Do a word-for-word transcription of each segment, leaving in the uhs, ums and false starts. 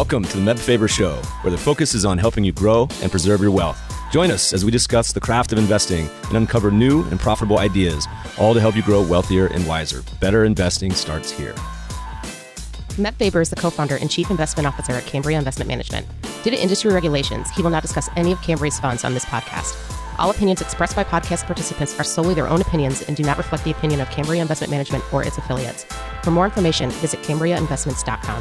Welcome to the Meb Faber Show, where the focus is on helping you grow and preserve your wealth. Join us as we discuss the craft of investing and uncover new and profitable ideas, all to help you grow wealthier and wiser. Better investing starts here. Meb Faber is the co-founder and chief investment officer at Cambria Investment Management. Due to industry regulations, he will not discuss any of Cambria's funds on this podcast. All opinions expressed by podcast participants are solely their own opinions and do not reflect the opinion of Cambria Investment Management or its affiliates. For more information, visit cambria investments dot com.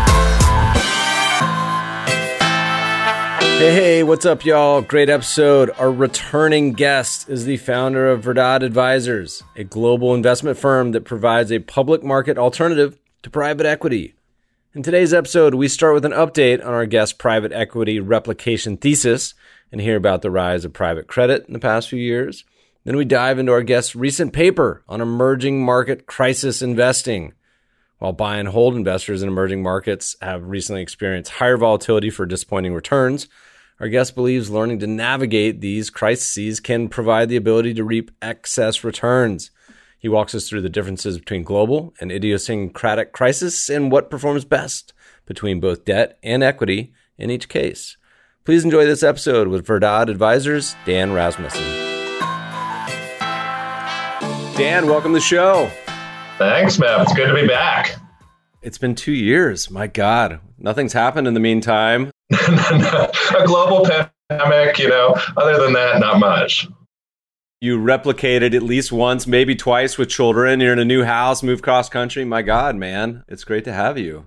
Hey, hey, what's up, y'all? Great episode. Our returning guest is the founder of Verdad Advisors, a global investment firm that provides a public market alternative to private equity. In today's episode, we start with an update on our guest's private equity replication thesis and hear about the rise of private credit in the past few years. Then we dive into our guest's recent paper on emerging market crisis investing. While buy and hold investors in emerging markets have recently experienced higher volatility for disappointing returns, our guest believes learning to navigate these crises can provide the ability to reap excess returns. He walks us through the differences between global and idiosyncratic crisis and what performs best between both debt and equity in each case. Please enjoy this episode with Verdad Advisors, Dan Rasmussen. Dan, welcome to the show. Thanks, Meb. It's good to be back. It's been two years. My God, nothing's happened in the meantime. A global pandemic, you know, other than that, not much. You replicated at least once, maybe twice with children. You're in a new house, moved cross country. My God, man, it's great to have you.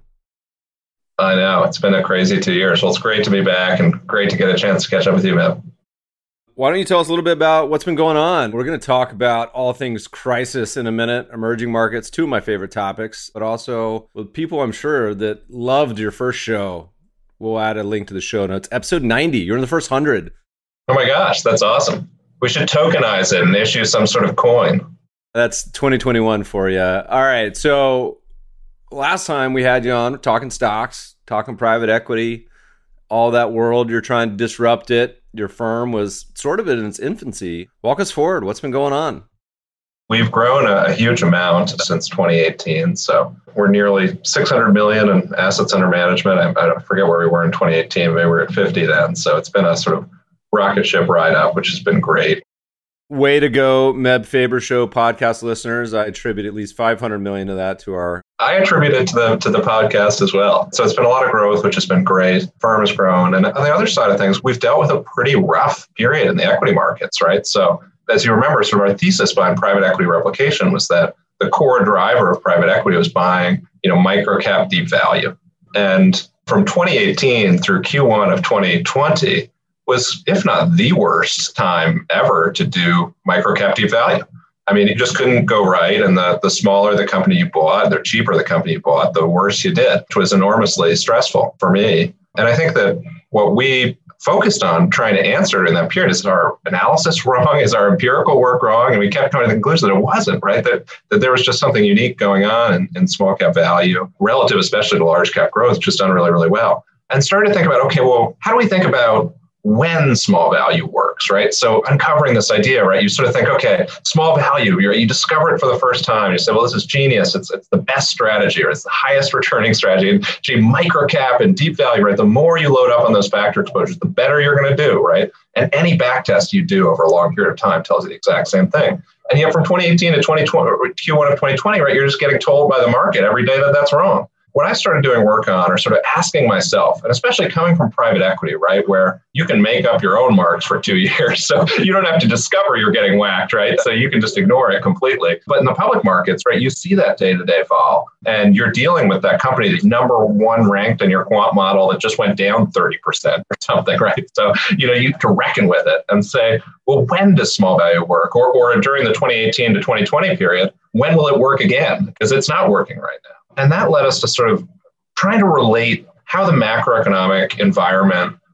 I know. It's been a crazy two years. Well, it's great to be back and great to get a chance to catch up with you, Meb. Why don't you tell us a little bit about what's been going on? We're going to talk about all things crisis in a minute, emerging markets, two of my favorite topics, but also with people I'm sure that loved your first show. We'll add a link to the show notes. Episode ninety, you're in the first one hundred. Oh my gosh, that's awesome. We should tokenize it and issue some sort of coin. That's twenty twenty-one for you. All right, so last time we had you on talking stocks, talking private equity, all that world, you're trying to disrupt it. Your firm was sort of in its infancy. Walk us forward. What's been going on? We've grown a huge amount since twenty eighteen. So we're nearly six hundred million in assets under management. I, I forget where we were in twenty eighteen. Maybe we were at fifty then. So it's been a sort of rocket ship ride up, which has been great. Way to go, Meb Faber Show podcast listeners. I attribute at least five hundred million to that to our... I attribute it to the to the podcast as well. So it's been a lot of growth, which has been great. Firm has grown. And on the other side of things, we've dealt with a pretty rough period in the equity markets, right? So as you remember, sort of our thesis behind private equity replication was that the core driver of private equity was buying, you know, micro cap deep value. And from twenty eighteen through Q one of twenty twenty was, if not the worst time ever to do micro cap deep value. I mean, you just couldn't go right. And the, the smaller the company you bought, the cheaper the company you bought, the worse you did, which was enormously stressful for me. And I think that what we focused on trying to answer in that period is our analysis wrong? Is our empirical work wrong? And we kept coming to the conclusion that it wasn't, right? That, that there was just something unique going on in, in small cap value, relative especially to large cap growth, just done really, really well. And started to think about, okay, well, how do we think about when small value works, right? So uncovering this idea, right? You sort of think, okay, small value, you're, you discover it for the first time. You say, well, this is genius. It's it's the best strategy, or it's the highest returning strategy. And gee, micro cap and deep value, right? The more you load up on those factor exposures, the better you're going to do, right? And any back test you do over a long period of time tells you the exact same thing. And yet from twenty eighteen to twenty twenty, or Q one of twenty twenty, right? You're just getting told by the market every day that that's wrong. What I started doing work on, or sort of asking myself, and especially coming from private equity, right, where you can make up your own marks for two years. So you don't have to discover you're getting whacked, right? So you can just ignore it completely. But in the public markets, right, you see that day-to-day fall, and you're dealing with that company that's number one ranked in your quant model that just went down thirty percent or something, right? So, you know, you have to reckon with it and say, well, when does small value work? Or, or during the twenty eighteen to twenty twenty period, when will it work again? Because it's not working right now. And that led us to sort of trying to relate how the macroeconomic environment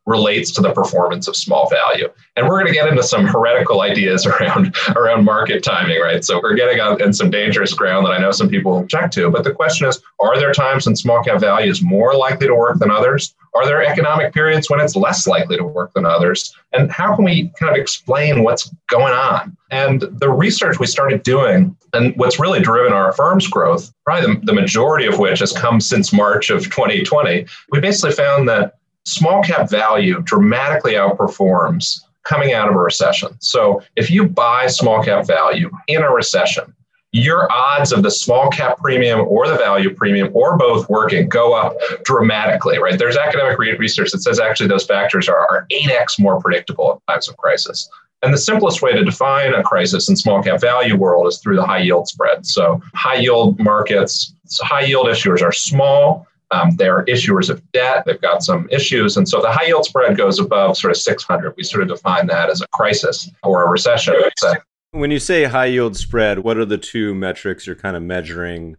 relates to the performance of small value. And we're going to get into some heretical ideas around, around market timing, right? So we're getting on in some dangerous ground that I know some people object to. But the question is, are there times when small cap value is more likely to work than others? Are there economic periods when it's less likely to work than others? And how can we kind of explain what's going on? And the research we started doing, and what's really driven our firm's growth, probably the, the majority of which has come since March of twenty twenty, we basically found that small cap value dramatically outperforms coming out of a recession. So if you buy small cap value in a recession, your odds of the small cap premium or the value premium or both working go up dramatically, right? There's academic research that says actually those factors are, are eight x more predictable in times of crisis. And the simplest way to define a crisis in small cap value world is through the high yield spread. So high yield markets, so high yield issuers are small. Um, they're issuers of debt. They've got some issues. And so the high yield spread goes above sort of six hundred. We sort of define that as a crisis or a recession. When you say high yield spread, what are the two metrics you're kind of measuring?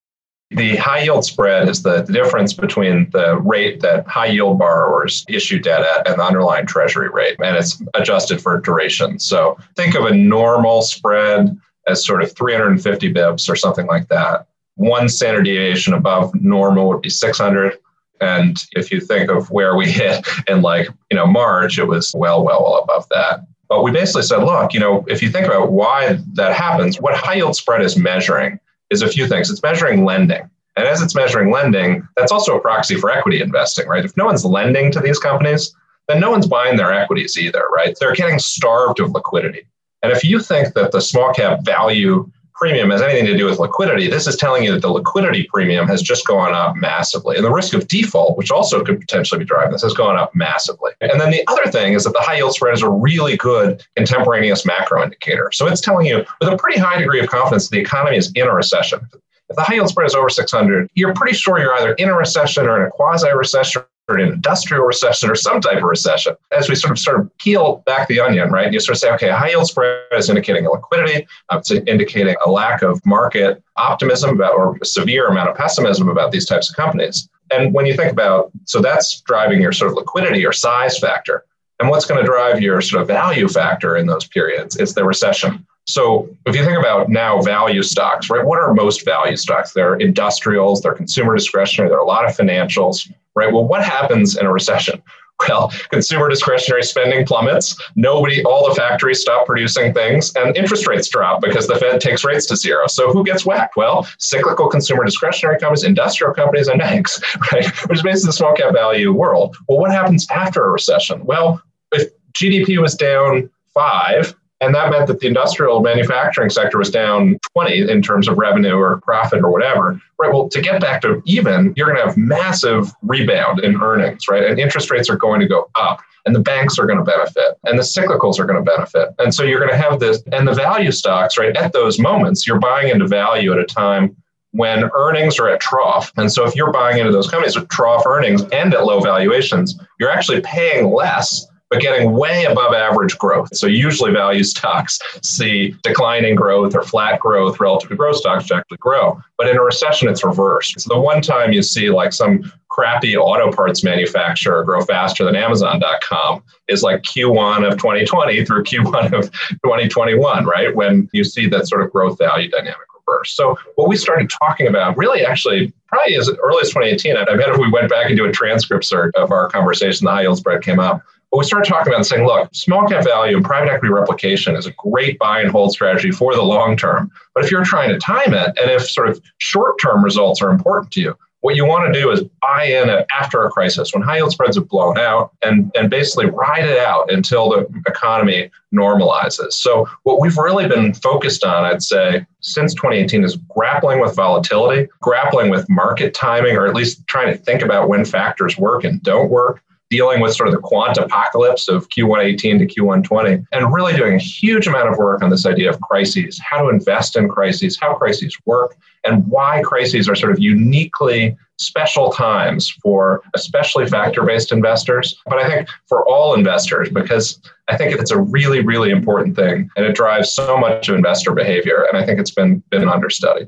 The high yield spread is the, the difference between the rate that high yield borrowers issue debt at and the underlying treasury rate, and it's adjusted for duration. So think of a normal spread as sort of three hundred fifty bips or something like that. One standard deviation above normal would be six hundred. And if you think of where we hit in like, you know, March, it was well, well, well above that. But we basically said, look, you know, if you think about why that happens, what high yield spread is measuring is a few things. It's measuring lending. And as it's measuring lending, that's also a proxy for equity investing, right? If no one's lending to these companies, then no one's buying their equities either, right? They're getting starved of liquidity. And if you think that the small cap value premium has anything to do with liquidity, this is telling you that the liquidity premium has just gone up massively. And the risk of default, which also could potentially be driving this, has gone up massively. And then the other thing is that the high yield spread is a really good contemporaneous macro indicator. So it's telling you with a pretty high degree of confidence the economy is in a recession. If the high yield spread is over six hundred, you're pretty sure you're either in a recession or in a quasi-recession or an industrial recession or some type of recession. As we sort of sort of peel back the onion, right? And you sort of say, okay, a high yield spread is indicating a liquidity, uh, it's indicating a lack of market optimism about or a severe amount of pessimism about these types of companies. And when you think about, so that's driving your sort of liquidity or size factor. And what's going to drive your sort of value factor in those periods is the recession. So if you think about now value stocks, right? What are most value stocks? They're industrials, they're consumer discretionary, there are a lot of financials, right? Well, what happens in a recession? Well, consumer discretionary spending plummets, nobody, all the factories stop producing things, and interest rates drop because the Fed takes rates to zero. So who gets whacked? Well, cyclical consumer discretionary companies, industrial companies, and banks, right? Which is basically the small cap value world. Well, what happens after a recession? Well, if G D P was down five, and that meant that the industrial manufacturing sector was down twenty in terms of revenue or profit or whatever, right? Well, to get back to even, you're going to have massive rebound in earnings, right? And interest rates are going to go up, and the banks are going to benefit, and the cyclicals are going to benefit. And so you're going to have this, and the value stocks, right? At those moments, you're buying into value at a time when earnings are at trough. And so if you're buying into those companies with trough earnings and at low valuations, you're actually paying less but getting way above average growth. So usually value stocks see declining growth or flat growth relative to growth stocks to actually grow. But in a recession, it's reversed. So the one time you see like some crappy auto parts manufacturer grow faster than Amazon dot com is like Q one of twenty twenty through Q one of twenty twenty-one, right? When you see that sort of growth value dynamic reverse. So what we started talking about really actually probably as early as twenty eighteen, I bet if we went back and do a transcript search of our conversation, the high yield spread came up. But we started talking about and saying, look, small cap value and private equity replication is a great buy and hold strategy for the long term. But if you're trying to time it, and if sort of short-term results are important to you, what you want to do is buy in after a crisis when high yield spreads have blown out and, and basically ride it out until the economy normalizes. So what we've really been focused on, I'd say, since twenty eighteen is grappling with volatility, grappling with market timing, or at least trying to think about when factors work and don't work, dealing with sort of the quant apocalypse of Q one eighteen to Q one twenty, and really doing a huge amount of work on this idea of crises, how to invest in crises, how crises work, and why crises are sort of uniquely special times for especially factor-based investors, but I think for all investors, because I think it's a really, really important thing, and it drives so much of investor behavior, and I think it's been been understudied.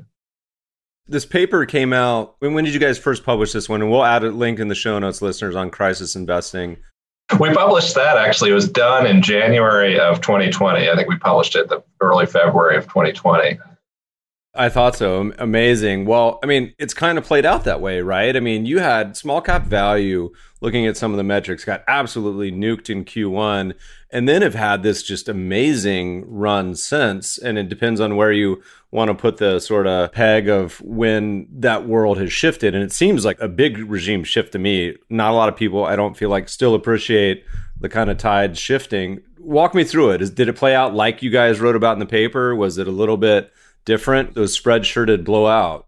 This paper came out, when, when did you guys first publish this one? And we'll add a link in the show notes, listeners, on crisis investing. We published that, actually. It was done in January of twenty twenty. I think we published it the early February of twenty twenty. I thought so. Amazing. Well, I mean, it's kind of played out that way, right? I mean, you had small cap value, looking at some of the metrics, got absolutely nuked in Q one, and then have had this just amazing run since. And it depends on where you want to put the sort of peg of when that world has shifted. And it seems like a big regime shift to me. Not a lot of people, I don't feel like, still appreciate the kind of tide shifting. Walk me through it. Is, did it play out like you guys wrote about in the paper? Was it a little bit different? Those spreads sure did blow out.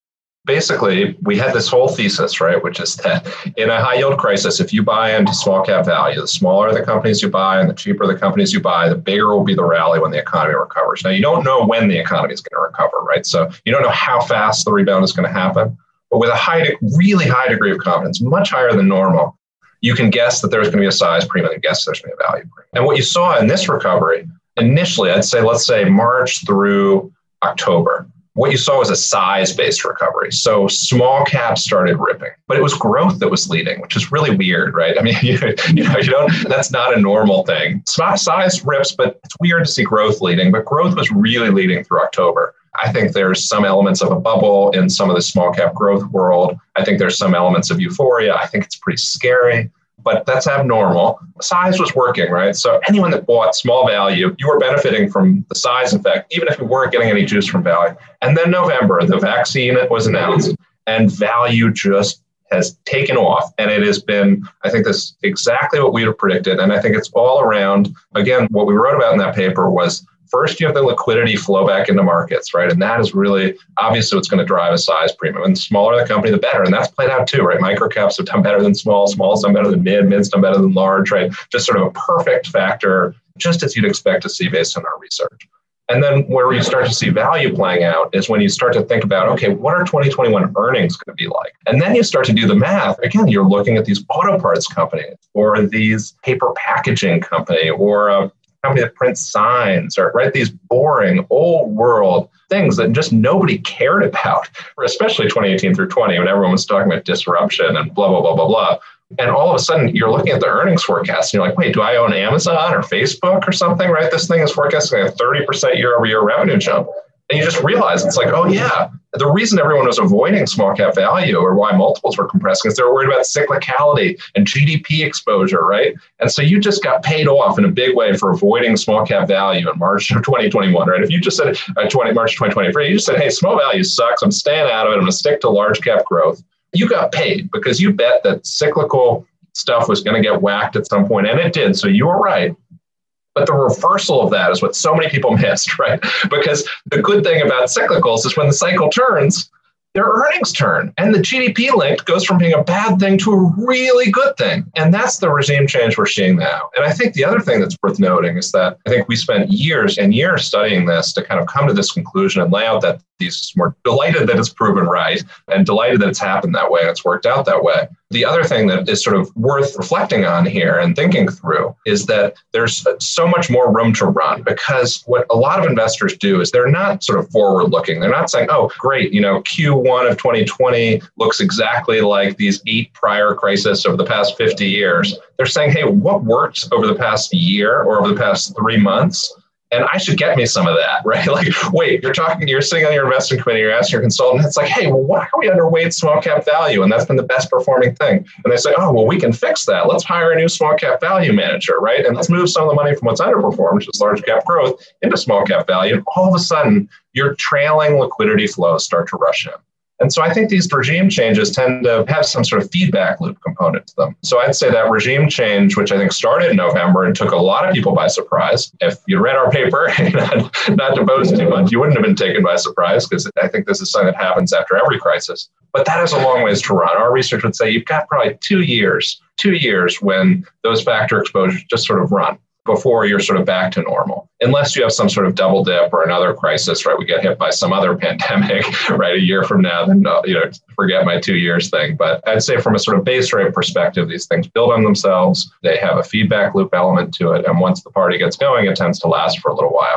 Basically, we had this whole thesis, right, which is that in a high yield crisis, if you buy into small cap value, the smaller the companies you buy and the cheaper the companies you buy, the bigger will be the rally when the economy recovers. Now, you don't know when the economy is going to recover, right? So you don't know how fast the rebound is going to happen. But with a high, really high degree of confidence, much higher than normal, you can guess that there's going to be a size premium and guess there's going to be a value premium. And what you saw in this recovery, initially, I'd say, let's say March through October, what you saw was a size-based recovery. So small caps started ripping, but it was growth that was leading, which is really weird, right? I mean, you, you know, you don't, that's not a normal thing. Size rips, but it's weird to see growth leading, but growth was really leading through October. I think there's some elements of a bubble in some of the small cap growth world. I think there's some elements of euphoria. I think it's pretty scary, but that's abnormal. Size was working, right? So anyone that bought small value, you were benefiting from the size effect, even if you weren't getting any juice from value. And then November, the vaccine was announced and value just has taken off. And it has been, I think this is exactly what we had predicted. And I think it's all around, again, what we wrote about in that paper was first, you have the liquidity flow back into markets, right? And that is really obviously what's going to drive a size premium. And the smaller the company, the better. And that's played out too, right? Microcaps have done better than small, small's done better than mid, mid's done better than large, right? Just sort of a perfect factor, just as you'd expect to see based on our research. And then where you start to see value playing out is when you start to think about, okay, what are twenty twenty-one earnings going to be like? And then you start to do the math. Again, you're looking at these auto parts companies or these paper packaging company or a company that prints signs or right these boring old world things that just nobody cared about, especially twenty eighteen through twenty when everyone was talking about disruption and blah, blah, blah, blah, blah. And all of a sudden you're looking at the earnings forecast and you're like, wait, do I own Amazon or Facebook or something, right? This thing is forecasting a thirty percent year over year revenue jump. And you just realize it's like, oh yeah, the reason everyone was avoiding small cap value or why multiples were compressing is they were worried about cyclicality and G D P exposure, right? And so you just got paid off in a big way for avoiding small cap value in March of twenty twenty-one, right? If you just said uh, twenty March twenty twenty-three, you just said, hey, small value sucks. I'm staying out of it. I'm going to stick to large cap growth. You got paid because you bet that cyclical stuff was going to get whacked at some point, and it did. So you were right. But the reversal of that is what so many people missed, right? Because the good thing about cyclicals is when the cycle turns, their earnings turn. And the G D P linked goes from being a bad thing to a really good thing. And that's the regime change we're seeing now. And I think the other thing that's worth noting is that I think we spent years and years studying this to kind of come to this conclusion and lay out that thesis. We're delighted that it's proven right and delighted that it's happened that way and it's worked out that way. The other thing that is sort of worth reflecting on here and thinking through is that there's so much more room to run, because what a lot of investors do is they're not sort of forward looking. They're not saying, oh, great, you know, Q one of twenty twenty looks exactly like these eight prior crises over the past fifty years. They're saying, hey, what worked over the past year or over the past three months? And I should get me some of that, right? Like, wait, you're talking, you're sitting on your investment committee, you're asking your consultant, it's like, hey, well, why are we underweight small cap value? And that's been the best performing thing. And they say, oh, well, we can fix that. Let's hire a new small cap value manager, right? And let's move some of the money from what's underperformed, which is large cap growth, into small cap value. And all of a sudden, your trailing liquidity flows start to rush in. And so I think these regime changes tend to have some sort of feedback loop component to them. So I'd say that regime change, which I think started in November and took a lot of people by surprise. If you read our paper, not, not to boast too much, you wouldn't have been taken by surprise, because I think this is something that happens after every crisis. But that is a long ways to run. Our research would say you've got probably two years, two years when those factor exposures just sort of run before you're sort of back to normal. Unless you have some sort of double dip or another crisis, right? We get hit by some other pandemic, right? A year from now, then, you know, forget my two years thing. But I'd say from a sort of base rate perspective, these things build on themselves. They have a feedback loop element to it. And once the party gets going, it tends to last for a little while.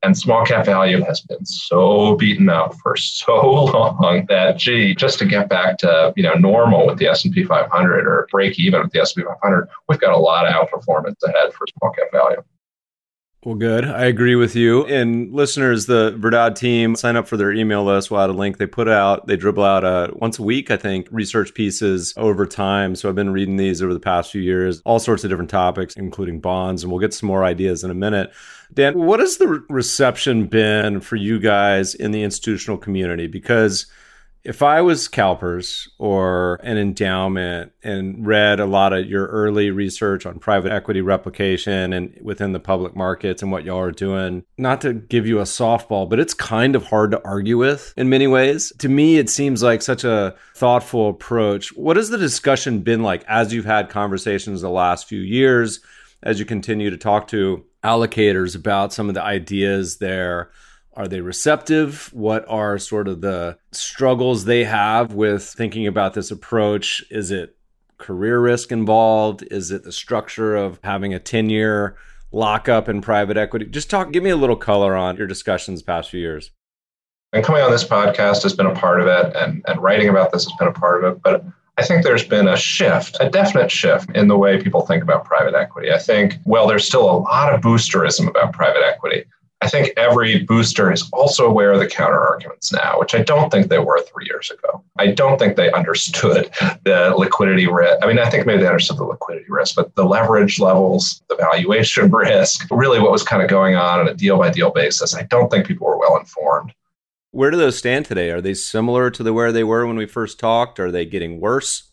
And small cap value has been so beaten up for so long that, gee, just to get back to, you know, normal with the S and P five hundred or break even with the S and P five hundred, we've got a lot of outperformance ahead for small cap value. Well, good. I agree with you. And listeners, the Verdad team, sign up for their email list. We'll add a link. They put out, they dribble out uh, once a week, I think, research pieces over time. So I've been reading these over the past few years, all sorts of different topics, including bonds. And we'll get some more ideas in a minute. Dan, what has the reception been for you guys in the institutional community? Because if I was CalPERS or an endowment and read a lot of your early research on private equity replication and within the public markets and what y'all are doing, not to give you a softball, but it's kind of hard to argue with in many ways. To me, it seems like such a thoughtful approach. What has the discussion been like as you've had conversations the last few years, as you continue to talk to allocators about some of the ideas there? Are they receptive? What are sort of the struggles they have with thinking about this approach? Is it career risk involved? Is it the structure of having a ten-year lockup in private equity? Just talk, give me a little color on your discussions the past few years. And coming on this podcast has been a part of it, and, and writing about this has been a part of it. But I think there's been a shift, a definite shift in the way people think about private equity. I think, well, there's still a lot of boosterism about private equity. I think every booster is also aware of the counter arguments now, which I don't think they were three years ago. I don't think they understood the liquidity risk. I mean, I think maybe they understood the liquidity risk, but the leverage levels, the valuation risk, really what was kind of going on on a deal by deal basis. I don't think people were well informed. Where do those stand today? Are they similar to the where they were when we first talked? Are they getting worse?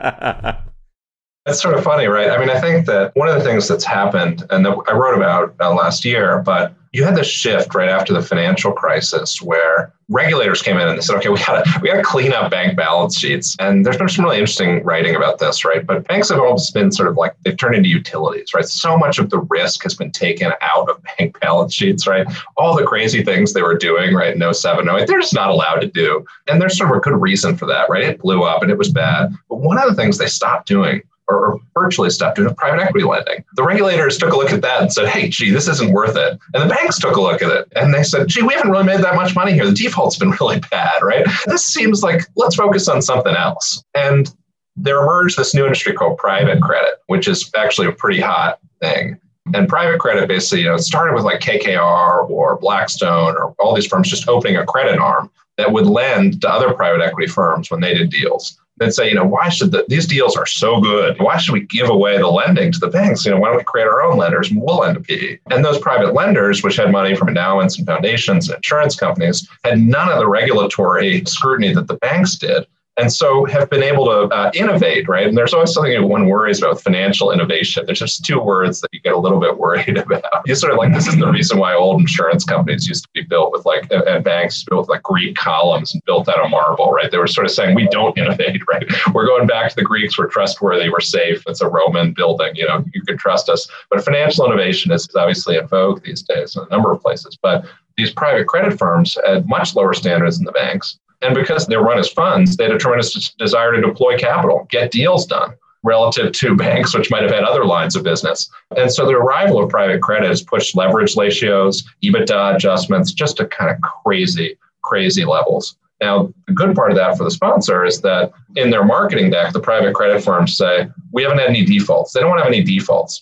That's sort of funny, right? I mean, I think that one of the things that's happened, and that I wrote about uh, last year, but you had this shift right after the financial crisis where regulators came in and they said, okay, we gotta we gotta clean up bank balance sheets. And there's been some really interesting writing about this, right? But banks have always been sort of like, they've turned into utilities, right? So much of the risk has been taken out of bank balance sheets, right? All the crazy things they were doing, right, in oh seven, oh eight, they're just not allowed to do. And there's sort of a good reason for that, right? It blew up and it was bad. But one of the things they stopped doing, or virtually stopped doing private equity lending. The regulators took a look at that and said, hey, gee, this isn't worth it. And the banks took a look at it and they said, gee, we haven't really made that much money here. The default's been really bad, right? This seems like, let's focus on something else. And there emerged this new industry called private credit, which is actually a pretty hot thing. And private credit basically, you know, it started with like K K R or Blackstone or all these firms just opening a credit arm that would lend to other private equity firms when they did deals. They'd say, you know, why should the, these deals are so good? Why should we give away the lending to the banks? You know, why don't we create our own lenders and we'll lend to P E? And those private lenders, which had money from endowments and foundations and insurance companies, had none of the regulatory scrutiny that the banks did. And so have been able to uh, innovate, right? And there's always something that one worries about with financial innovation. There's just two words that you get a little bit worried about. You sort of like, this is the reason why old insurance companies used to be built with like, and banks built with like Greek columns and built out of marble, right? They were sort of saying, we don't innovate, right? We're going back to the Greeks, we're trustworthy, we're safe. It's a Roman building, you know, you can trust us. But financial innovation is obviously in vogue these days in a number of places. But these private credit firms had much lower standards than the banks. And because they're run as funds, they had a tremendous desire to deploy capital, get deals done relative to banks, which might have had other lines of business. And so the arrival of private credit has pushed leverage ratios, EBITDA adjustments, just to kind of crazy, crazy levels. Now, the good part of that for the sponsor is that in their marketing deck, the private credit firms say, we haven't had any defaults. They don't want to have any defaults.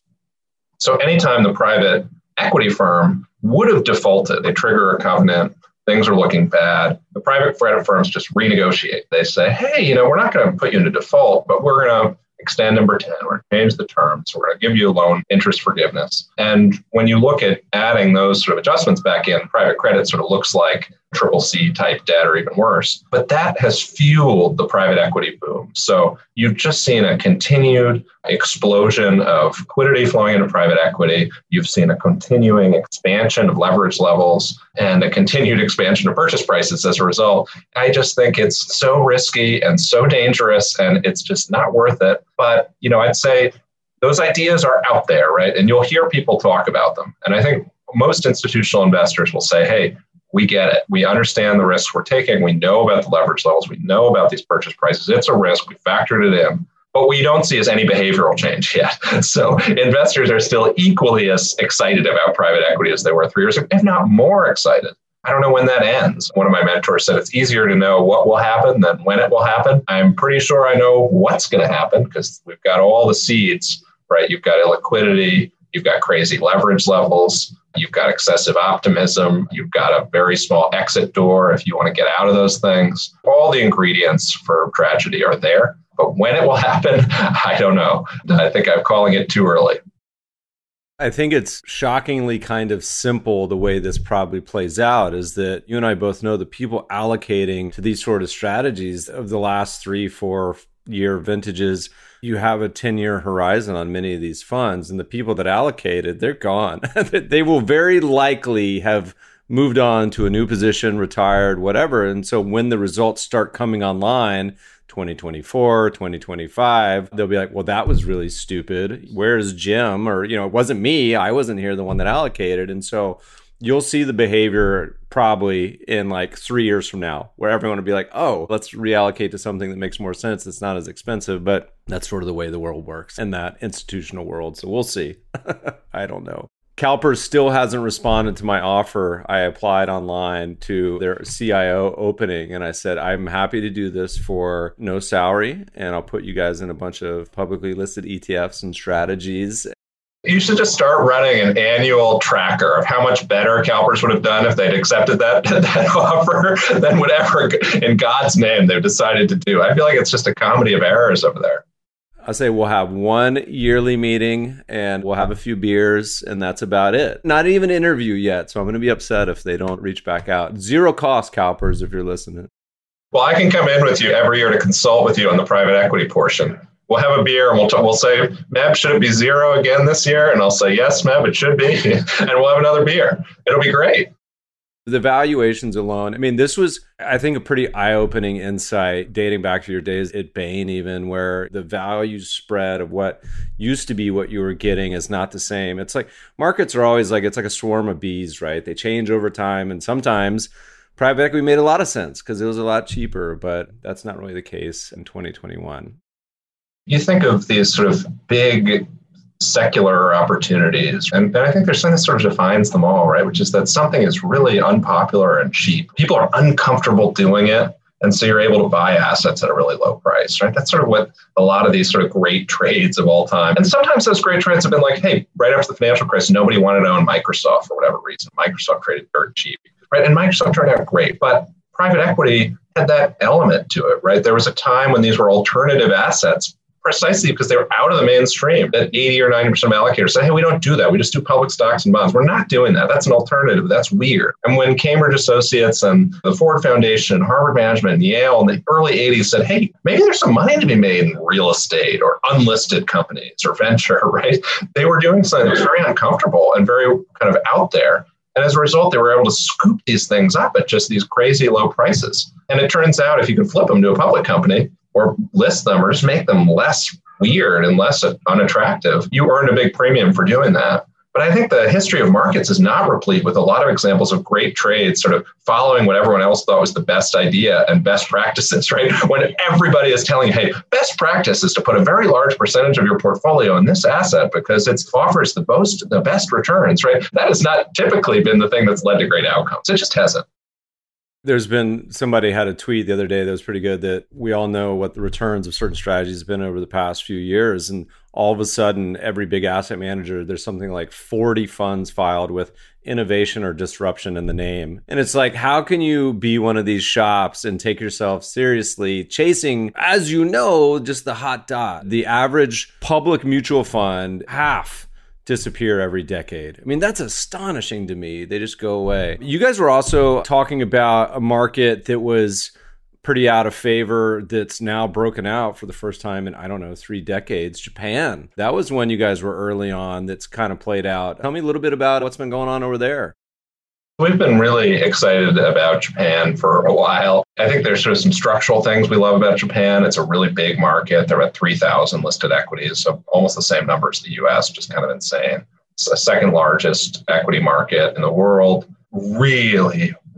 So anytime the private equity firm would have defaulted, they trigger a covenant, things are looking bad, the private credit firms just renegotiate. They say, hey, you know, we're not going to put you into default, but we're going to extend number ten, we're going to change the terms, we're going to give you a loan interest forgiveness. And when you look at adding those sort of adjustments back in, private credit sort of looks like triple C type debt or even worse. But that has fueled the private equity boom. So you've just seen a continued explosion of liquidity flowing into private equity. You've seen a continuing expansion of leverage levels and a continued expansion of purchase prices as a result. I just think it's so risky and so dangerous and it's just not worth it. But, you know, I'd say those ideas are out there, right? And you'll hear people talk about them. And I think most institutional investors will say, hey, we get it. We understand the risks we're taking. We know about the leverage levels. We know about these purchase prices. It's a risk. We factored it in. What we don't see is any behavioral change yet. So investors are still equally as excited about private equity as they were three years ago, if not more excited. I don't know when that ends. One of my mentors said it's easier to know what will happen than when it will happen. I'm pretty sure I know what's going to happen because we've got all the seeds, right? You've got illiquidity, you've got crazy leverage levels, you've got excessive optimism, you've got a very small exit door if you want to get out of those things. All the ingredients for tragedy are there. But when it will happen, I don't know. I think I'm calling it too early. I think it's shockingly kind of simple the way this probably plays out is that you and I both know the people allocating to these sort of strategies of the last three, four year vintages, you have a ten-year horizon on many of these funds, and the people that allocated, they're gone. They will very likely have moved on to a new position, retired, whatever. And so when the results start coming online, twenty twenty-four, twenty twenty-five, they'll be like, well, that was really stupid. Where's Jim? Or, you know, it wasn't me. I wasn't here, the one that allocated. And so you'll see the behavior probably in like three years from now, where everyone will be like, oh, let's reallocate to something that makes more sense. It's not as expensive, but that's sort of the way the world works in that institutional world. So we'll see. I don't know. CalPERS still hasn't responded to my offer. I applied online to their C I O opening, and I said, I'm happy to do this for no salary, and I'll put you guys in a bunch of publicly listed E T Fs and strategies. You should just start running an annual tracker of how much better CalPERS would have done if they'd accepted that, that offer than whatever, in God's name, they've decided to do. I feel like it's just a comedy of errors over there. I say we'll have one yearly meeting and we'll have a few beers and that's about it. Not even an interview yet, so I'm going to be upset if they don't reach back out. Zero cost, CalPERS, if you're listening. Well, I can come in with you every year to consult with you on the private equity portion. We'll have a beer and we'll t- we'll say, Meb, should it be zero again this year? And I'll say, yes, Meb, it should be. And we'll have another beer. It'll be great. The valuations alone, I mean, this was, I think, a pretty eye-opening insight dating back to your days at Bain even, where the value spread of what used to be what you were getting is not the same. It's like markets are always like, it's like a swarm of bees, right? They change over time. And sometimes private equity made a lot of sense because it was a lot cheaper, but that's not really the case in twenty twenty-one. You think of these sort of big secular opportunities. And, and I think there's something that sort of defines them all, right? Which is that something is really unpopular and cheap. People are uncomfortable doing it. And so you're able to buy assets at a really low price, right? That's sort of what a lot of these sort of great trades of all time. And sometimes those great trades have been like, hey, right after the financial crisis, nobody wanted to own Microsoft for whatever reason. Microsoft traded dirt cheap, right? And Microsoft turned out great, but private equity had that element to it, right? There was a time when these were alternative assets precisely because they were out of the mainstream. That eighty or ninety percent of allocators say, hey, we don't do that. We just do public stocks and bonds. We're not doing that. That's an alternative. That's weird. And when Cambridge Associates and the Ford Foundation, Harvard Management, and Yale in the early eighties said, hey, maybe there's some money to be made in real estate or unlisted companies or venture, right? They were doing something that was very uncomfortable and very kind of out there. And as a result, they were able to scoop these things up at just these crazy low prices. And it turns out if you can flip them to a public company, or list them, or just make them less weird and less unattractive, you earn a big premium for doing that. But I think the history of markets is not replete with a lot of examples of great trades sort of following what everyone else thought was the best idea and best practices, right? When everybody is telling you, hey, best practice is to put a very large percentage of your portfolio in this asset because it offers the most, the best returns, right? That has not typically been the thing that's led to great outcomes. It just hasn't. There's been, somebody had a tweet the other day that was pretty good that we all know what the returns of certain strategies have been over the past few years. And all of a sudden, every big asset manager, there's something like forty funds filed with innovation or disruption in the name. And it's like, how can you be one of these shops and take yourself seriously chasing, as you know, just the hot dot? The average public mutual fund, half disappear every decade. I mean, that's astonishing to me. They just go away. You guys were also talking about a market that was pretty out of favor that's now broken out for the first time in, I don't know, three decades, Japan. That was when you guys were early on that's kind of played out. Tell me a little bit about what's been going on over there. We've been really excited about Japan for a while. I think there's sort of some structural things we love about Japan. It's a really big market. There are three thousand listed equities, so almost the same number as the U S, just kind of insane. It's the second largest equity market in the world. Really,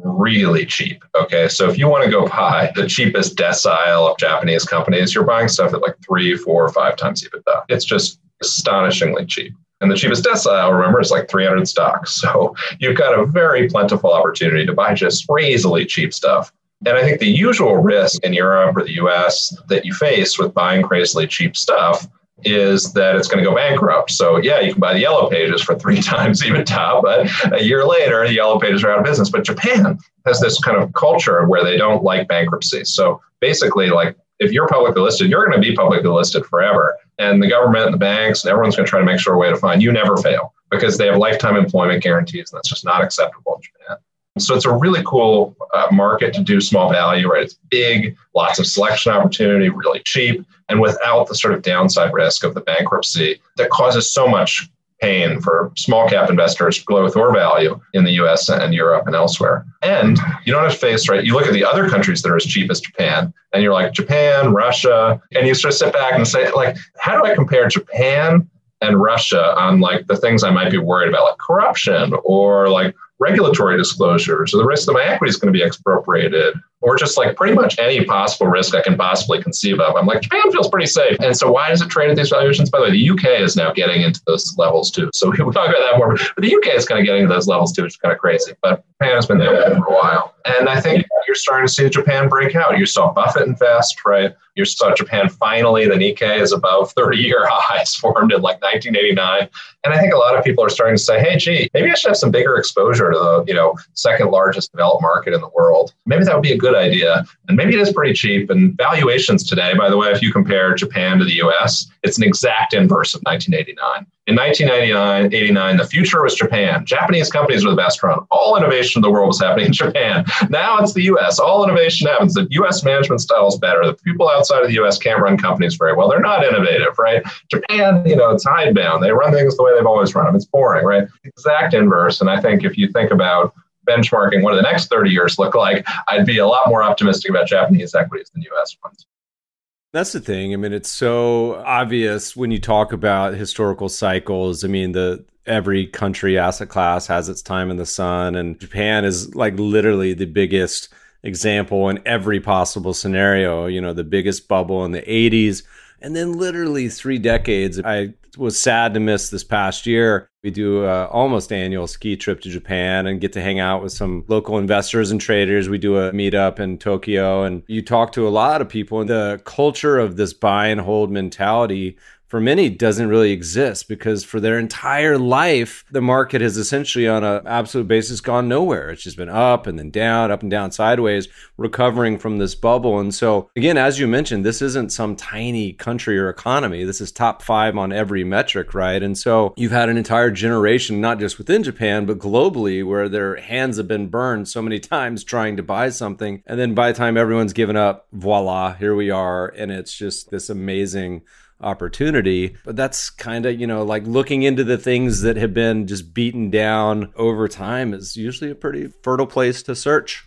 really cheap. Okay. So if you want to go buy the cheapest decile of Japanese companies, you're buying stuff at like three, four, five times EBITDA. It's just astonishingly cheap. And the cheapest decile, remember, is like three hundred stocks. So you've got a very plentiful opportunity to buy just crazily cheap stuff. And I think the usual risk in Europe or the U S that you face with buying crazily cheap stuff is that it's going to go bankrupt. So yeah, you can buy the Yellow Pages for three times EBITDA, but a year later, the Yellow Pages are out of business. But Japan has this kind of culture where they don't like bankruptcy. So basically, like, if you're publicly listed, you're going to be publicly listed forever. And the government and the banks, and everyone's going to try to make sure a way to find you never fail because they have lifetime employment guarantees. And that's just not acceptable in Japan. So it's a really cool uh, market to do small value, right? It's big, lots of selection opportunity, really cheap, and without the sort of downside risk of the bankruptcy that causes so much pain for small cap investors, growth or value in the U S and Europe and elsewhere. And you don't have to face, right? You look at the other countries that are as cheap as Japan, and you're like Japan, Russia, and you sort of sit back and say, like, how do I compare Japan and Russia on like the things I might be worried about, like corruption or like regulatory disclosures or the risk that my equity is going to be expropriated or just like pretty much any possible risk I can possibly conceive of. I'm like, Japan feels pretty safe. And so why does it trade at these valuations? By the way, the U K is now getting into those levels too. So we'll talk about that more, but the U K is kind of getting into those levels too, which is kind of crazy. But Japan has been there for a while. And I think you're starting to see Japan break out. You saw Buffett invest, right? You saw Japan finally, the Nikkei is above thirty-year highs formed in like nineteen eighty-nine. And I think a lot of people are starting to say, hey, gee, maybe I should have some bigger exposure to the, you know, second largest developed market in the world. Maybe that would be a good idea. And maybe it is pretty cheap. And valuations today, by the way, if you compare Japan to the U S, it's an exact inverse of nineteen eighty-nine. In nineteen ninety-nine, eighty-nine, the future was Japan. Japanese companies were the best run. All innovation in the world was happening in Japan. Now it's the U S. All innovation happens. The U S management style is better. The people outside of the U S can't run companies very well. They're not innovative, right? Japan, you know, it's hidebound. They run things the way they've always run them. It's boring, right? Exact inverse. And I think if you think about benchmarking what do the next thirty years look like, I'd be a lot more optimistic about Japanese equities than U S ones. That's the thing. I mean, it's so obvious when you talk about historical cycles. I mean, the every country asset class has its time in the sun, and Japan is like literally the biggest example in every possible scenario. You know, the biggest bubble in the eighties, and then literally three decades. I was sad to miss this past year. We do a almost annual ski trip to Japan and get to hang out with some local investors and traders. We do a meetup in Tokyo, and you talk to a lot of people, and the culture of this buy and hold mentality for many doesn't really exist because for their entire life, the market has essentially on an absolute basis gone nowhere. It's just been up and then down, up and down, sideways, recovering from this bubble. And so again, as you mentioned, this isn't some tiny country or economy. This is top five on every metric, right? And so you've had an entire generation, not just within Japan, but globally, where their hands have been burned so many times trying to buy something. And then by the time everyone's given up, voila, here we are. And it's just this amazing opportunity. But that's kind of, you know, like looking into the things that have been just beaten down over time is usually a pretty fertile place to search.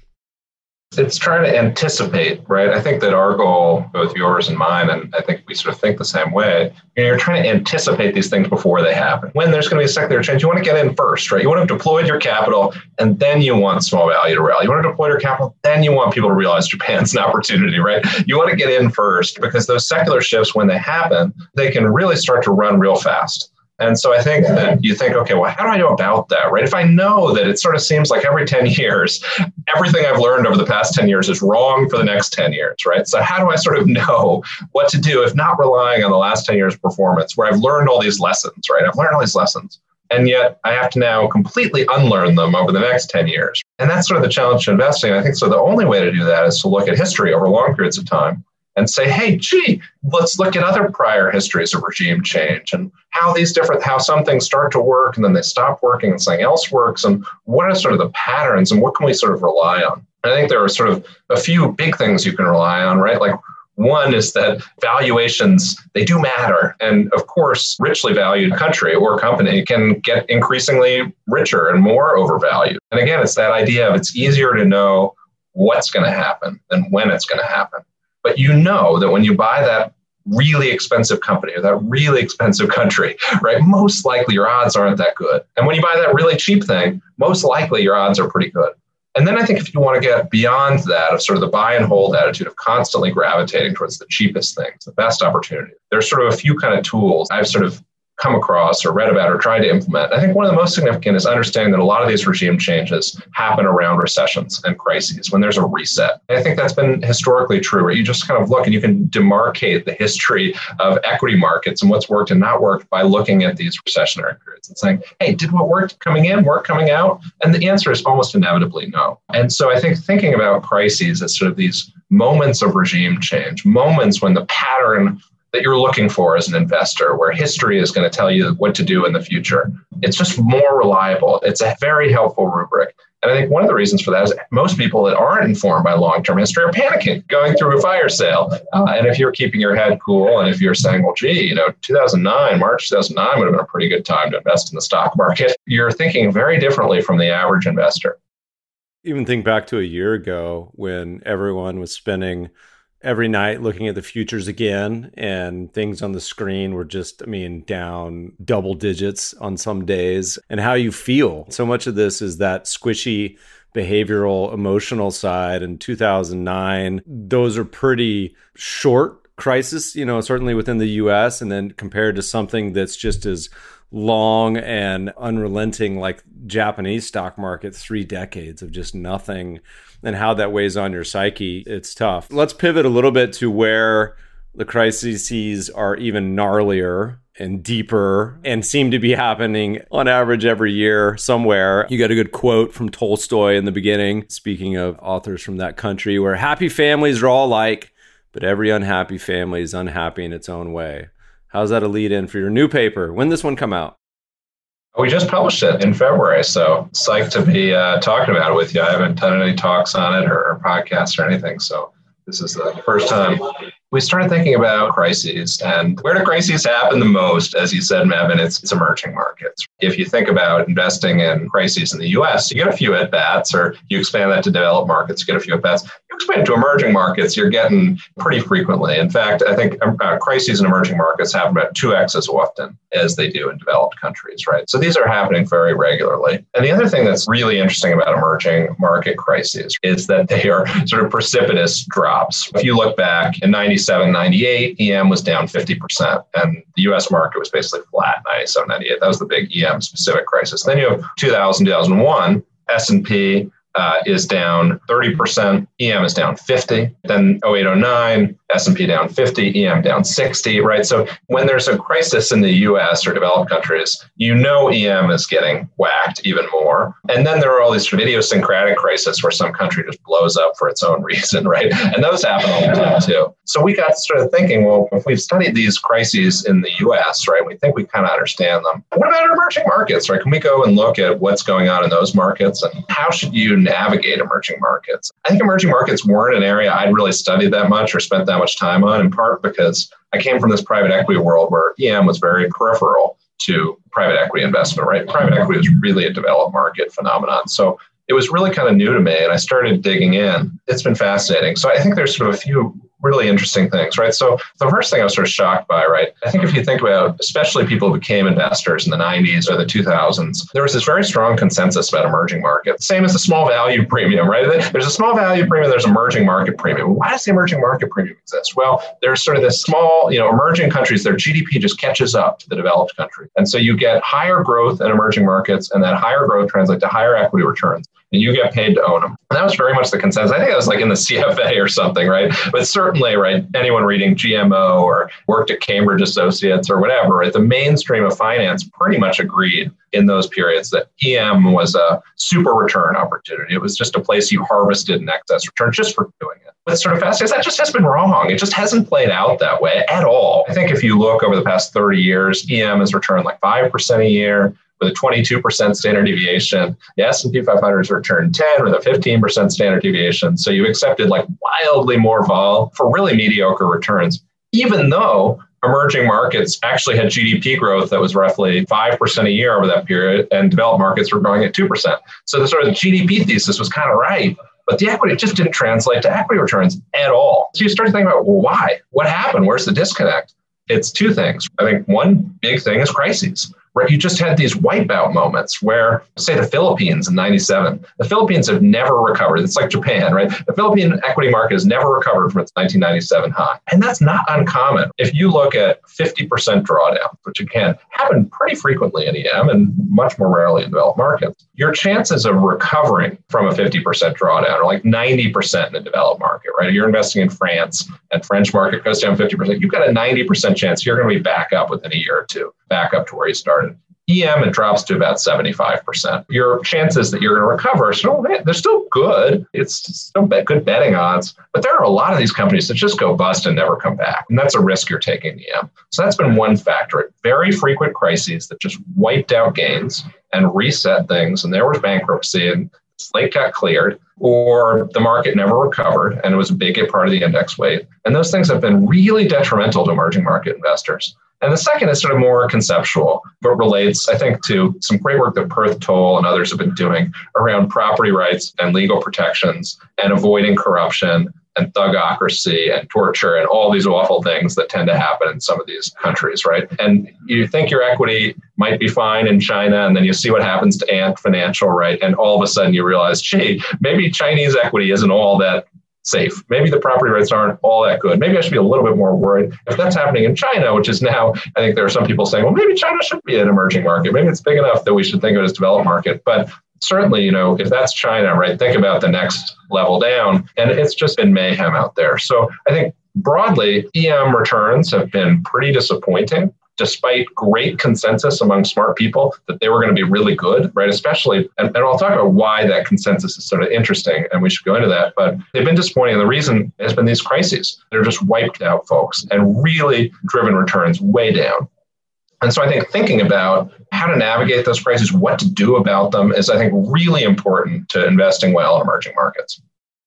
It's trying to anticipate, right? I think that our goal, both yours and mine, and I think we sort of think the same way, you know, you're trying to anticipate these things before they happen. When there's going to be a secondary change, you want to get in first, right? You want to have deployed your capital, and then you want small value to rally. You want to deploy your capital, then you want people to realize Japan's an opportunity, right? You want to get in first because those secular shifts, when they happen, they can really start to run real fast. And so I think that you think, okay, well, how do I know about that, right? If I know that it sort of seems like every ten years, everything I've learned over the past ten years is wrong for the next ten years, right? So how do I sort of know what to do if not relying on the last ten years' performance where I've learned all these lessons, right? I've learned all these lessons. And yet I have to now completely unlearn them over the next ten years. And that's sort of the challenge to investing. I think so the only way to do that is to look at history over long periods of time and say, hey, gee, let's look at other prior histories of regime change and how these different, how some things start to work and then they stop working and something else works. And what are sort of the patterns and what can we sort of rely on? And I think there are sort of a few big things you can rely on, right? Like one is that valuations, they do matter. And of course, richly valued country or company can get increasingly richer and more overvalued. And again, it's that idea of it's easier to know what's going to happen than when it's going to happen. But you know that when you buy that really expensive company or that really expensive country, right, most likely your odds aren't that good. And when you buy that really cheap thing, most likely your odds are pretty good. And then I think if you want to get beyond that of sort of the buy and hold attitude of constantly gravitating towards the cheapest things, the best opportunity, there's sort of a few kind of tools I've sort of come across or read about or tried to implement. I think one of the most significant is understanding that a lot of these regime changes happen around recessions and crises when there's a reset. And I think that's been historically true, where you just kind of look and you can demarcate the history of equity markets and what's worked and not worked by looking at these recessionary periods and saying, hey, did what worked coming in work coming out? And the answer is almost inevitably no. And so I think thinking about crises as sort of these moments of regime change, moments when the pattern that you're looking for as an investor, where history is going to tell you what to do in the future. It's just more reliable. It's a very helpful rubric. And I think one of the reasons for that is most people that aren't informed by long-term history are panicking, going through a fire sale. Uh, and if you're keeping your head cool, and if you're saying, well, gee, you know, two thousand nine, March two thousand nine would have been a pretty good time to invest in the stock market, you're thinking very differently from the average investor. Even think back to a year ago when everyone was spending every night looking at the futures again, and things on the screen were just, I mean, down double digits on some days, and how you feel. So much of this is that squishy behavioral, emotional side. In two thousand nine, those are pretty short crisis, you know, certainly within the U S, and then compared to something that's just as long and unrelenting like Japanese stock market, three decades of just nothing, and how that weighs on your psyche. It's tough. Let's pivot a little bit to where the crises are even gnarlier and deeper and seem to be happening on average every year somewhere. You got a good quote from Tolstoy in the beginning, speaking of authors from that country, where happy families are all alike, but every unhappy family is unhappy in its own way. How's that a lead in for your new paper? When did this one come out? We just published it in February, so psyched to be uh, talking about it with you. I haven't done any talks on it or, or podcasts or anything, so this is the first time. We started thinking about crises, and where do crises happen the most? As you said, Mevin, it's, it's emerging markets. If you think about investing in crises in the U S, you get a few at-bats, or you expand that to developed markets, you get a few at-bats. You expand to emerging markets, you're getting pretty frequently. In fact, I think uh, crises in emerging markets happen about two x as often as they do in developed countries, right? So these are happening very regularly. And the other thing that's really interesting about emerging market crises is that they are sort of precipitous drops. If you look back in ninety-seven, ninety-eight, E M was down fifty percent, and the U S market was basically flat, ninety-seven, ninety-eight. That was the big E M specific crisis. Then you have two thousand, two thousand one, S and P uh, is down thirty percent, E M is down fifty. Then oh eight, oh nine, S and P down fifty, E M down sixty, right? So when there's a crisis in the U S or developed countries, you know E M is getting whacked even more. And then there are all these sort of idiosyncratic crises where some country just blows up for its own reason, right? And those happen all the time too. So we got started thinking, well, if we've studied these crises in the U S, right, we think we kind of understand them. What about emerging markets, right? Can we go and look at what's going on in those markets, and how should you navigate emerging markets? I think emerging markets weren't an area I'd really studied that much or spent that much time on, in part because I came from this private equity world where E M was very peripheral to private equity investment, right? Private equity was really a developed market phenomenon. So it was really kind of new to me, and I started digging in. It's been fascinating. So I think there's sort of a few really interesting things, right? So the first thing I was sort of shocked by, right? I think if you think about, especially people who became investors in the nineties or the two thousands, there was this very strong consensus about emerging markets. Same as the small value premium, right? There's a small value premium, there's emerging market premium. Why does the emerging market premium exist? Well, there's sort of this small, you know, emerging countries, their G D P just catches up to the developed country. And so you get higher growth in emerging markets, and that higher growth translates to higher equity returns, and you get paid to own them. And that was very much the consensus. I think that was like in the C F A or something, right? But certainly, right, anyone reading G M O or worked at Cambridge Associates or whatever, right, the mainstream of finance pretty much agreed in those periods that E M was a super return opportunity. It was just a place you harvested an excess return just for doing it. What's sort of fascinating is that just has been wrong. It just hasn't played out that way at all. I think if you look over the past thirty years, E M has returned like five percent a year, with a twenty-two percent standard deviation. The S and P five hundred has returned ten with a fifteen percent standard deviation. So you've accepted like wildly more vol for really mediocre returns, even though emerging markets actually had G D P growth that was roughly five percent a year over that period, and developed markets were growing at two percent. So the sort of G D P thesis was kind of right, but the equity just didn't translate to equity returns at all. So you start to think about, well, why? What happened? Where's the disconnect? It's two things. I think one big thing is crises. right? You just had these wipeout moments where, say, the Philippines in ninety-seven, the Philippines have never recovered. It's like Japan, right? The Philippine equity market has never recovered from its nineteen ninety-seven high. And that's not uncommon. If you look at fifty percent drawdown, which again happen pretty frequently in E M and much more rarely in developed markets, your chances of recovering from a fifty percent drawdown are like ninety percent in a developed market, right? You're investing in France and French market goes down fifty percent. You've got a ninety percent chance you're going to be back up within a year or two, back up to where you started. E M, it drops to about seventy-five percent. Your chances that you're going to recover, so they're still good. It's still good betting odds. But there are a lot of these companies that just go bust and never come back. And that's a risk you're taking in E M. So that's been one factor. Very frequent crises that just wiped out gains and reset things. And there was bankruptcy and the slate got cleared, or the market never recovered and it was a big part of the index weight. And those things have been really detrimental to emerging market investors. And the second is sort of more conceptual, but relates, I think, to some great work that Perth Toll and others have been doing around property rights and legal protections and avoiding corruption and thugocracy and torture and all these awful things that tend to happen in some of these countries, right? And you think your equity might be fine in China, and then you see what happens to Ant Financial, right? And all of a sudden you realize, gee, maybe Chinese equity isn't all that safe. Maybe the property rights aren't all that good. Maybe I should be a little bit more worried. If that's happening in China, which is now, I think there are some people saying, well, maybe China should be an emerging market. Maybe it's big enough that we should think of it as developed market. But certainly, you know, if that's China, right, think about the next level down. And it's just been mayhem out there. So I think broadly, E M returns have been pretty disappointing, despite great consensus among smart people that they were going to be really good, right? Especially, and, and I'll talk about why that consensus is sort of interesting, and we should go into that, but they've been disappointing. And the reason has been these crises. They're just wiped out folks and really driven returns way down. And so I think thinking about how to navigate those crises, what to do about them is, I think, really important to investing well in emerging markets.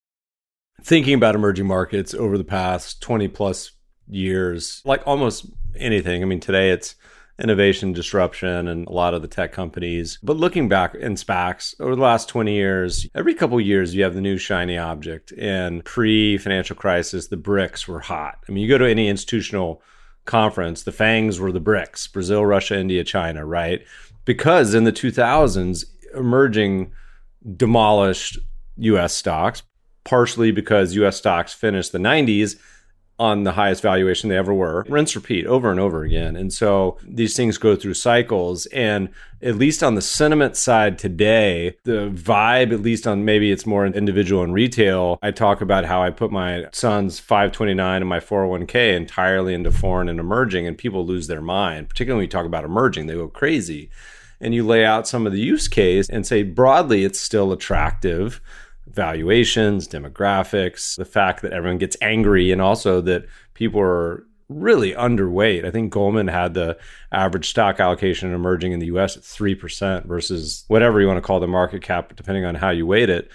Thinking about emerging markets over the past twenty plus years, like almost anything. I mean, today it's innovation, disruption, and a lot of the tech companies. But looking back in SPACs over the last twenty years, every couple of years you have the new shiny object. And pre-financial crisis, the BRICS were hot. I mean, you go to any institutional conference, the FANGs were the BRICS, Brazil, Russia, India, China, right? Because in the two thousands, emerging demolished U S stocks, partially because U S stocks finished the nineties on the highest valuation they ever were. Rinse, repeat over and over again. And so these things go through cycles. And at least on the sentiment side today, the vibe, at least on maybe it's more individual and retail, I talk about how I put my son's five twenty-nine and my four oh one k entirely into foreign and emerging, and people lose their mind, particularly when you talk about emerging, they go crazy. And you lay out some of the use case and say broadly, it's still attractive. Valuations, demographics, the fact that everyone gets angry, and also that people are really underweight. I think Goldman had the average stock allocation in emerging in the U S at three percent versus whatever you want to call the market cap, depending on how you weight it.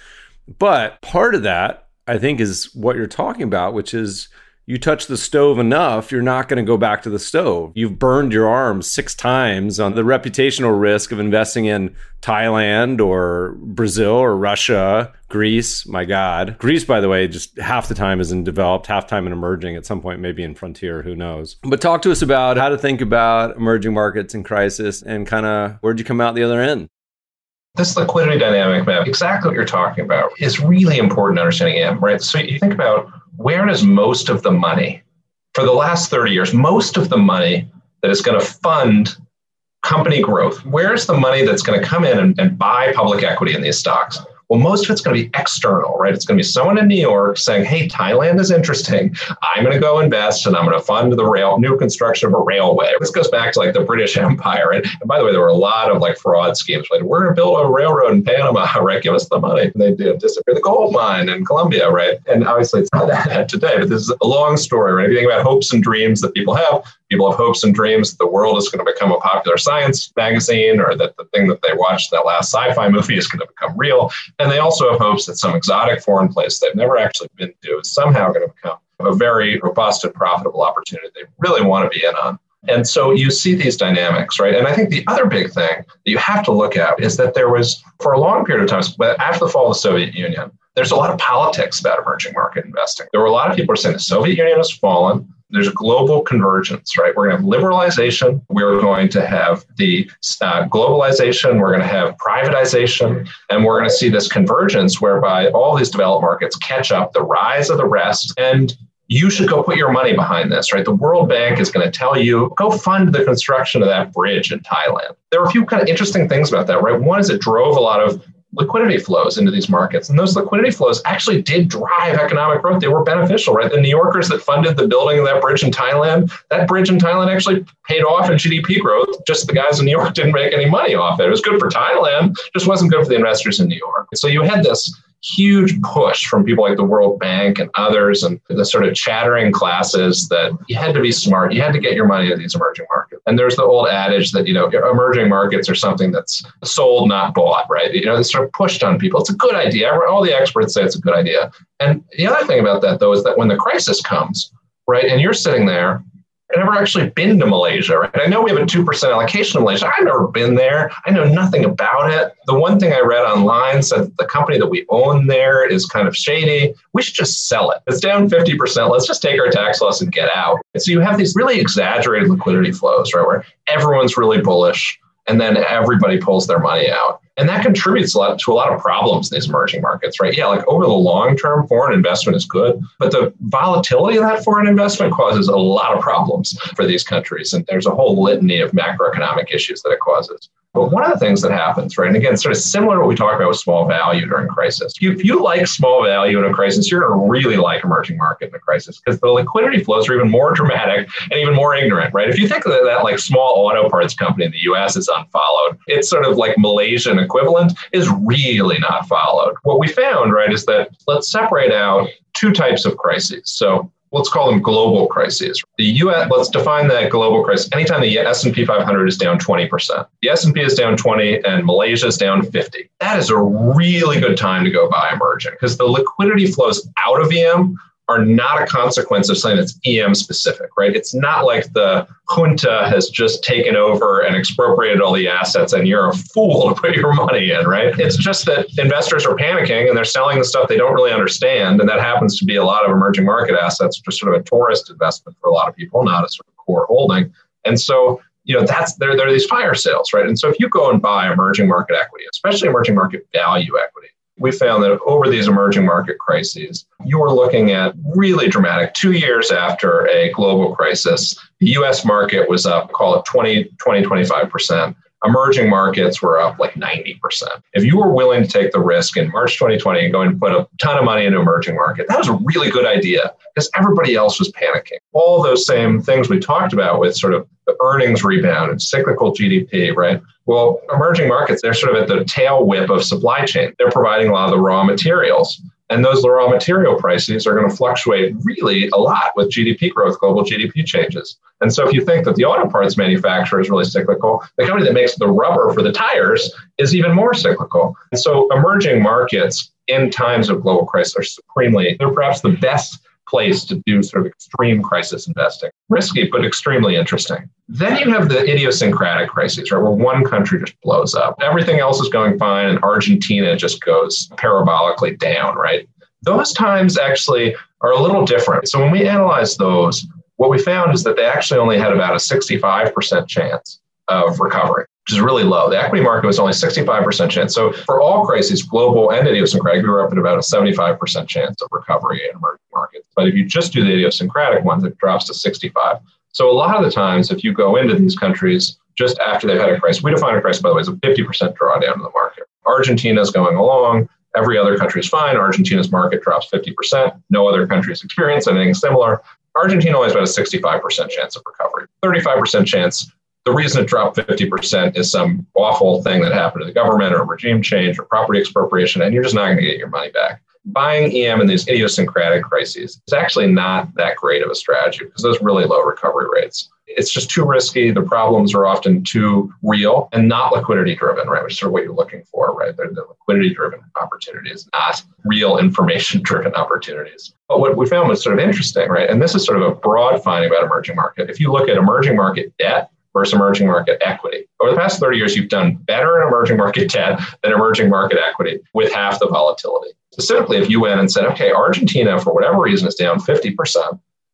But part of that, I think, is what you're talking about, which is you touch the stove enough, you're not going to go back to the stove. You've burned your arms six times on the reputational risk of investing in Thailand or Brazil or Russia, Greece. My God. Greece, by the way, just half the time is in developed, half time in emerging, at some point maybe in frontier, who knows. But talk to us about how to think about emerging markets in crisis and kind of where'd you come out the other end? This liquidity dynamic, man, exactly what you're talking about, is really important to understanding E M, right? So you think about, where does most of the money, for the last thirty years, most of the money that is going to fund company growth, where's the money that's going to come in and, and buy public equity in these stocks? Well, most of it's going to be external, right? It's going to be someone in New York saying, hey, Thailand is interesting. I'm going to go invest and I'm going to fund the rail, new construction of a railway. This goes back to like the British Empire. And, and by the way, there were a lot of like fraud schemes. Like, we're going to build a railroad in Panama, right? Give us the money. And they did disappear the gold mine in Colombia, right? And obviously it's not that today, but this is a long story, right? If you think about hopes and dreams that people have, people have hopes and dreams that the world is going to become a popular science magazine, or that the thing that they watched, that last sci-fi movie, is going to become real. And they also have hopes that some exotic foreign place they've never actually been to is somehow going to become a very robust and profitable opportunity they really want to be in on. And so you see these dynamics, right? And I think the other big thing that you have to look at is that there was, for a long period of time, after the fall of the Soviet Union, there's a lot of politics about emerging market investing. There were a lot of people who were saying the Soviet Union has fallen. There's global convergence, right? We're going to have liberalization. We're going to have the uh, globalization. We're going to have privatization. And we're going to see this convergence whereby all these developed markets catch up, the rise of the rest. And you should go put your money behind this, right? The World Bank is going to tell you, go fund the construction of that bridge in Thailand. There were a few kind of interesting things about that, right? One is it drove a lot of liquidity flows into these markets. And those liquidity flows actually did drive economic growth. They were beneficial, right? The New Yorkers that funded the building of that bridge in Thailand, that bridge in Thailand actually paid off in G D P growth. Just the guys in New York didn't make any money off it. It was good for Thailand, just wasn't good for the investors in New York. So you had this huge push from people like the World Bank and others and the sort of chattering classes that you had to be smart. You had to get your money into these emerging markets. And there's the old adage that, you know, emerging markets are something that's sold, not bought, right? You know, it's sort of pushed on people. It's a good idea. All the experts say it's a good idea. And the other thing about that, though, is that when the crisis comes, right, and you're sitting there, I've never actually been to Malaysia, right? I know we have a two percent allocation to Malaysia. I've never been there. I know nothing about it. The one thing I read online said that the company that we own there is kind of shady. We should just sell it. It's down fifty percent. Let's just take our tax loss and get out. And so you have these really exaggerated liquidity flows, right? Where everyone's really bullish and then everybody pulls their money out. And that contributes a lot to a lot of problems in these emerging markets, right? Yeah, like over the long term, foreign investment is good, but the volatility of that foreign investment causes a lot of problems for these countries. And there's a whole litany of macroeconomic issues that it causes. But one of the things that happens, right, and again, sort of similar to what we talked about with small value during crisis. If you, if you like small value in a crisis, you're going to really like emerging market in a crisis because the liquidity flows are even more dramatic and even more ignorant, right? If you think that that like small auto parts company in the U S is unfollowed, it's sort of like Malaysian equivalent is really not followed. What we found, right, is that let's separate out two types of crises. So let's call them global crises. The U S, let's define that global crisis. Anytime the S and P five hundred is down twenty percent, the S and P is down twenty and Malaysia is down fifty. That is a really good time to go buy emerging because the liquidity flows out of E M are not a consequence of something that's E M specific, right? It's not like the junta has just taken over and expropriated all the assets and you're a fool to put your money in, right? It's just that investors are panicking and they're selling the stuff they don't really understand. And that happens to be a lot of emerging market assets, just sort of a tourist investment for a lot of people, not a sort of core holding. And so, you know, that's there, there are these fire sales, right? And so if you go and buy emerging market equity, especially emerging market value equity, we found that over these emerging market crises, you were looking at really dramatic. Two years after a global crisis, the U S market was up, call it twenty, twenty, twenty-five percent. Emerging markets were up like ninety percent. If you were willing to take the risk in March twenty twenty and go and put a ton of money into emerging market, that was a really good idea because everybody else was panicking. All those same things we talked about with sort of the earnings rebound and cyclical G D P, right? Well, emerging markets, they're sort of at the tail whip of supply chain. They're providing a lot of the raw materials. And those raw material prices are going to fluctuate really a lot with G D P growth, global G D P changes. And so if you think that the auto parts manufacturer is really cyclical, the company that makes the rubber for the tires is even more cyclical. And so emerging markets in times of global crisis are supremely, they're perhaps the best place to do sort of extreme crisis investing. Risky, but extremely interesting. Then you have the idiosyncratic crises, right, where one country just blows up. Everything else is going fine, and Argentina just goes parabolically down, right? Those times actually are a little different. So when we analyze those, what we found is that they actually only had about a sixty-five percent chance of recovery, which is really low. The equity market was only sixty-five percent chance. So for all crises, global and idiosyncratic, we were up at about a seventy-five percent chance of recovery in emerging markets. But if you just do the idiosyncratic ones, it drops to sixty-five. So a lot of the times, if you go into these countries just after they've had a crisis, we define a crisis, by the way, as a fifty percent drawdown in the market. Argentina's going along. Every other country is fine. Argentina's market drops fifty percent. No other countries experience anything similar. Argentina only has about a sixty-five percent chance of recovery. thirty-five percent chance. The reason it dropped fifty percent is some awful thing that happened to the government or regime change or property expropriation, and you're just not going to get your money back. Buying E M in these idiosyncratic crises is actually not that great of a strategy because those really low recovery rates. It's just too risky. The problems are often too real and not liquidity driven, right? Which is sort of what you're looking for, right? They're the liquidity driven opportunities, not real information driven opportunities. But what we found was sort of interesting, right? And this is sort of a broad finding about emerging market. If you look at emerging market debt versus emerging market equity, over the past thirty years, you've done better in emerging market debt than emerging market equity with half the volatility. Specifically, if you went and said, okay, Argentina, for whatever reason, is down fifty percent,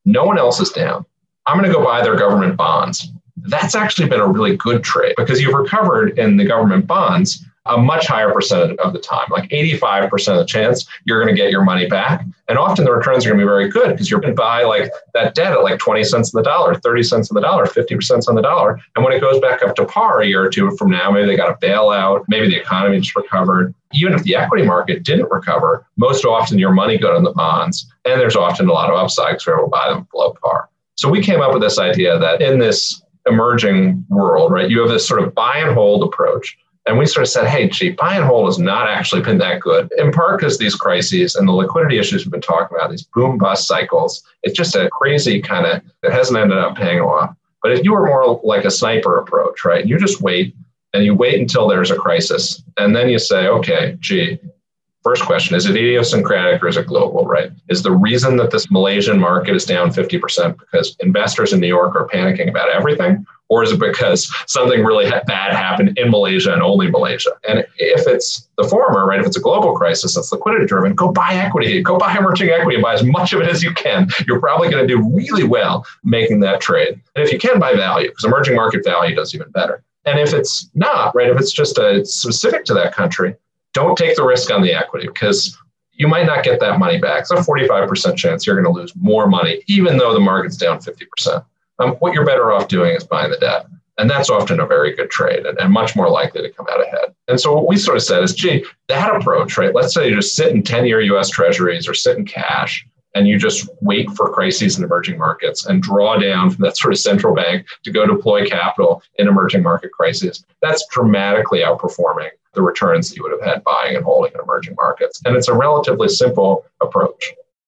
No one else is down. I'm going to go buy their government bonds. That's actually been a really good trade because you've recovered in the government bonds a much higher percentage of the time, like eighty-five percent of the chance you're going to get your money back. And often the returns are going to be very good because you're going to buy like that debt at like twenty cents on the dollar, thirty cents on the dollar, fifty cents on the dollar. And when it goes back up to par a year or two from now, maybe they got a bailout, maybe the economy just recovered. Even if the equity market didn't recover, most often your money got in the bonds. And there's often a lot of upside because we're able to buy them below par. So we came up with this idea that in this emerging world, right, you have this sort of buy and hold approach. And we sort of said, hey, gee, buy and hold has not actually been that good, in part because these crises and the liquidity issues we've been talking about, these boom bust cycles, it's just a crazy kind of, it hasn't ended up paying off. But if you were more like a sniper approach, right, you just wait and you wait until there's a crisis. And then you say, okay, gee, first question, is it idiosyncratic or is it global, right? Is the reason that this Malaysian market is down fifty percent because investors in New York are panicking about everything? Or is it because something really bad happened in Malaysia and only Malaysia? And if it's the former, right, if it's a global crisis that's liquidity driven, go buy equity, go buy emerging equity and buy as much of it as you can. You're probably going to do really well making that trade. And if you can buy value, because emerging market value does even better. And if it's not, right, if it's just a specific to that country, don't take the risk on the equity because you might not get that money back. It's a forty-five percent chance you're going to lose more money, even though the market's down fifty percent. Um, what you're better off doing is buying the debt. And that's often a very good trade and, and much more likely to come out ahead. And so what we sort of said is, gee, that approach, right? Let's say you just sit in ten-year U S treasuries or sit in cash and you just wait for crises in emerging markets and draw down from that sort of central bank to go deploy capital in emerging market crises. That's dramatically outperforming the returns that you would have had buying and holding in emerging markets. And it's a relatively simple approach.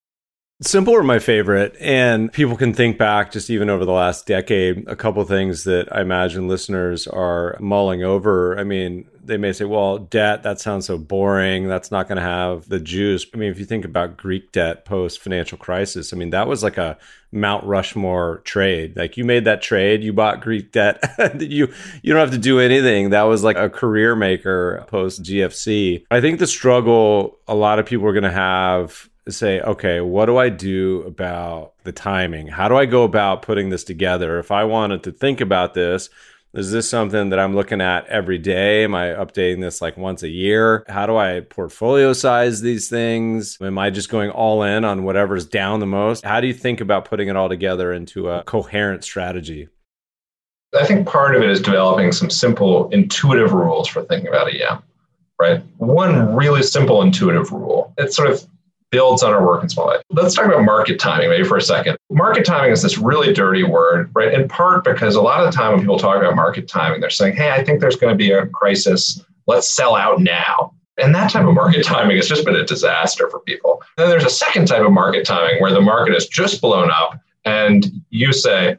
Simple are my favorite, and people can think back just even over the last decade, a couple of things that I imagine listeners are mulling over. I mean, they may say, well, debt, that sounds so boring. That's not going to have the juice. I mean, if you think about Greek debt post-financial crisis, I mean, that was like a Mount Rushmore trade. Like you made that trade, you bought Greek debt, you you don't have to do anything. That was like a career maker post-G F C. I think the struggle a lot of people are going to have say, okay, what do I do about the timing? How do I go about putting this together? If I wanted to think about this, is this something that I'm looking at every day? Am I updating this like once a year? How do I portfolio size these things? Am I just going all in on whatever's down the most? How do you think about putting it all together into a coherent strategy? I think part of it is developing some simple, intuitive rules for thinking about E M, right? One really simple, intuitive rule. It's sort of builds on our work in small. Let's talk about market timing maybe for a second. Market timing is this really dirty word, right? In part because a lot of the time when people talk about market timing, they're saying, hey, I think there's going to be a crisis. Let's sell out now. And that type of market timing has just been a disaster for people. And then there's a second type of market timing where the market has just blown up and you say,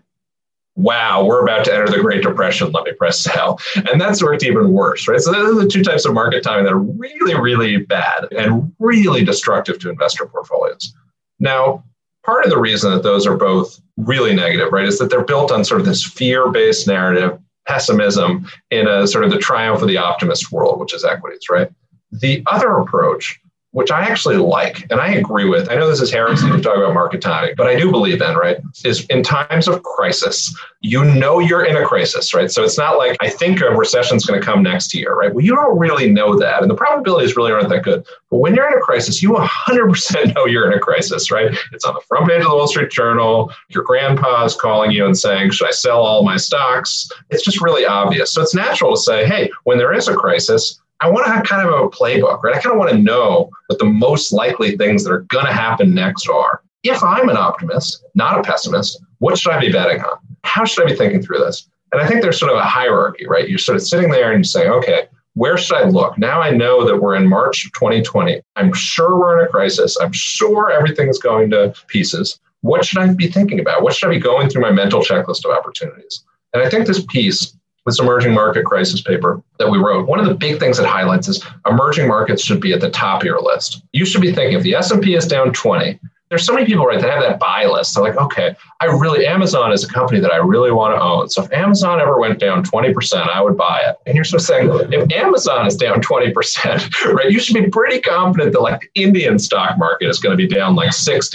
wow, we're about to enter the Great Depression, let me press sell. And that's worked even worse, right? So those are the two types of market timing that are really, really bad and really destructive to investor portfolios. Now, part of the reason that those are both really negative, right, is that they're built on sort of this fear-based narrative, pessimism in a sort of the triumph of the optimist world, which is equities, right? The other approach, which I actually like, and I agree with, I know this is heresy to talk about market timing, but I do believe in, right, is in times of crisis, you know you're in a crisis, right? So it's not like, I think a recession's going to come next year, right? Well, you don't really know that, and the probabilities really aren't that good. But when you're in a crisis, you one hundred percent know you're in a crisis, right? It's on the front page of the Wall Street Journal, your grandpa's calling you and saying, should I sell all my stocks? It's just really obvious. So it's natural to say, hey, when there is a crisis, I want to have kind of a playbook, right? I kind of want to know what the most likely things that are going to happen next are. If I'm an optimist, not a pessimist, what should I be betting on? How should I be thinking through this? And I think there's sort of a hierarchy, right? You're sort of sitting there and you say, okay, where should I look? Now I know that we're in March of twenty twenty. I'm sure we're in a crisis. I'm sure everything's going to pieces. What should I be thinking about? What should I be going through my mental checklist of opportunities? And I think this piece, this emerging market crisis paper that we wrote, one of the big things it highlights is emerging markets should be at the top of your list. You should be thinking if the S and P is down twenty, there's so many people, right, that have that buy list. They're like, okay, I really, Amazon is a company that I really want to own. So if Amazon ever went down twenty percent, I would buy it. And you're sort of saying, if Amazon is down twenty percent, right, you should be pretty confident that like the Indian stock market is going to be down like sixty.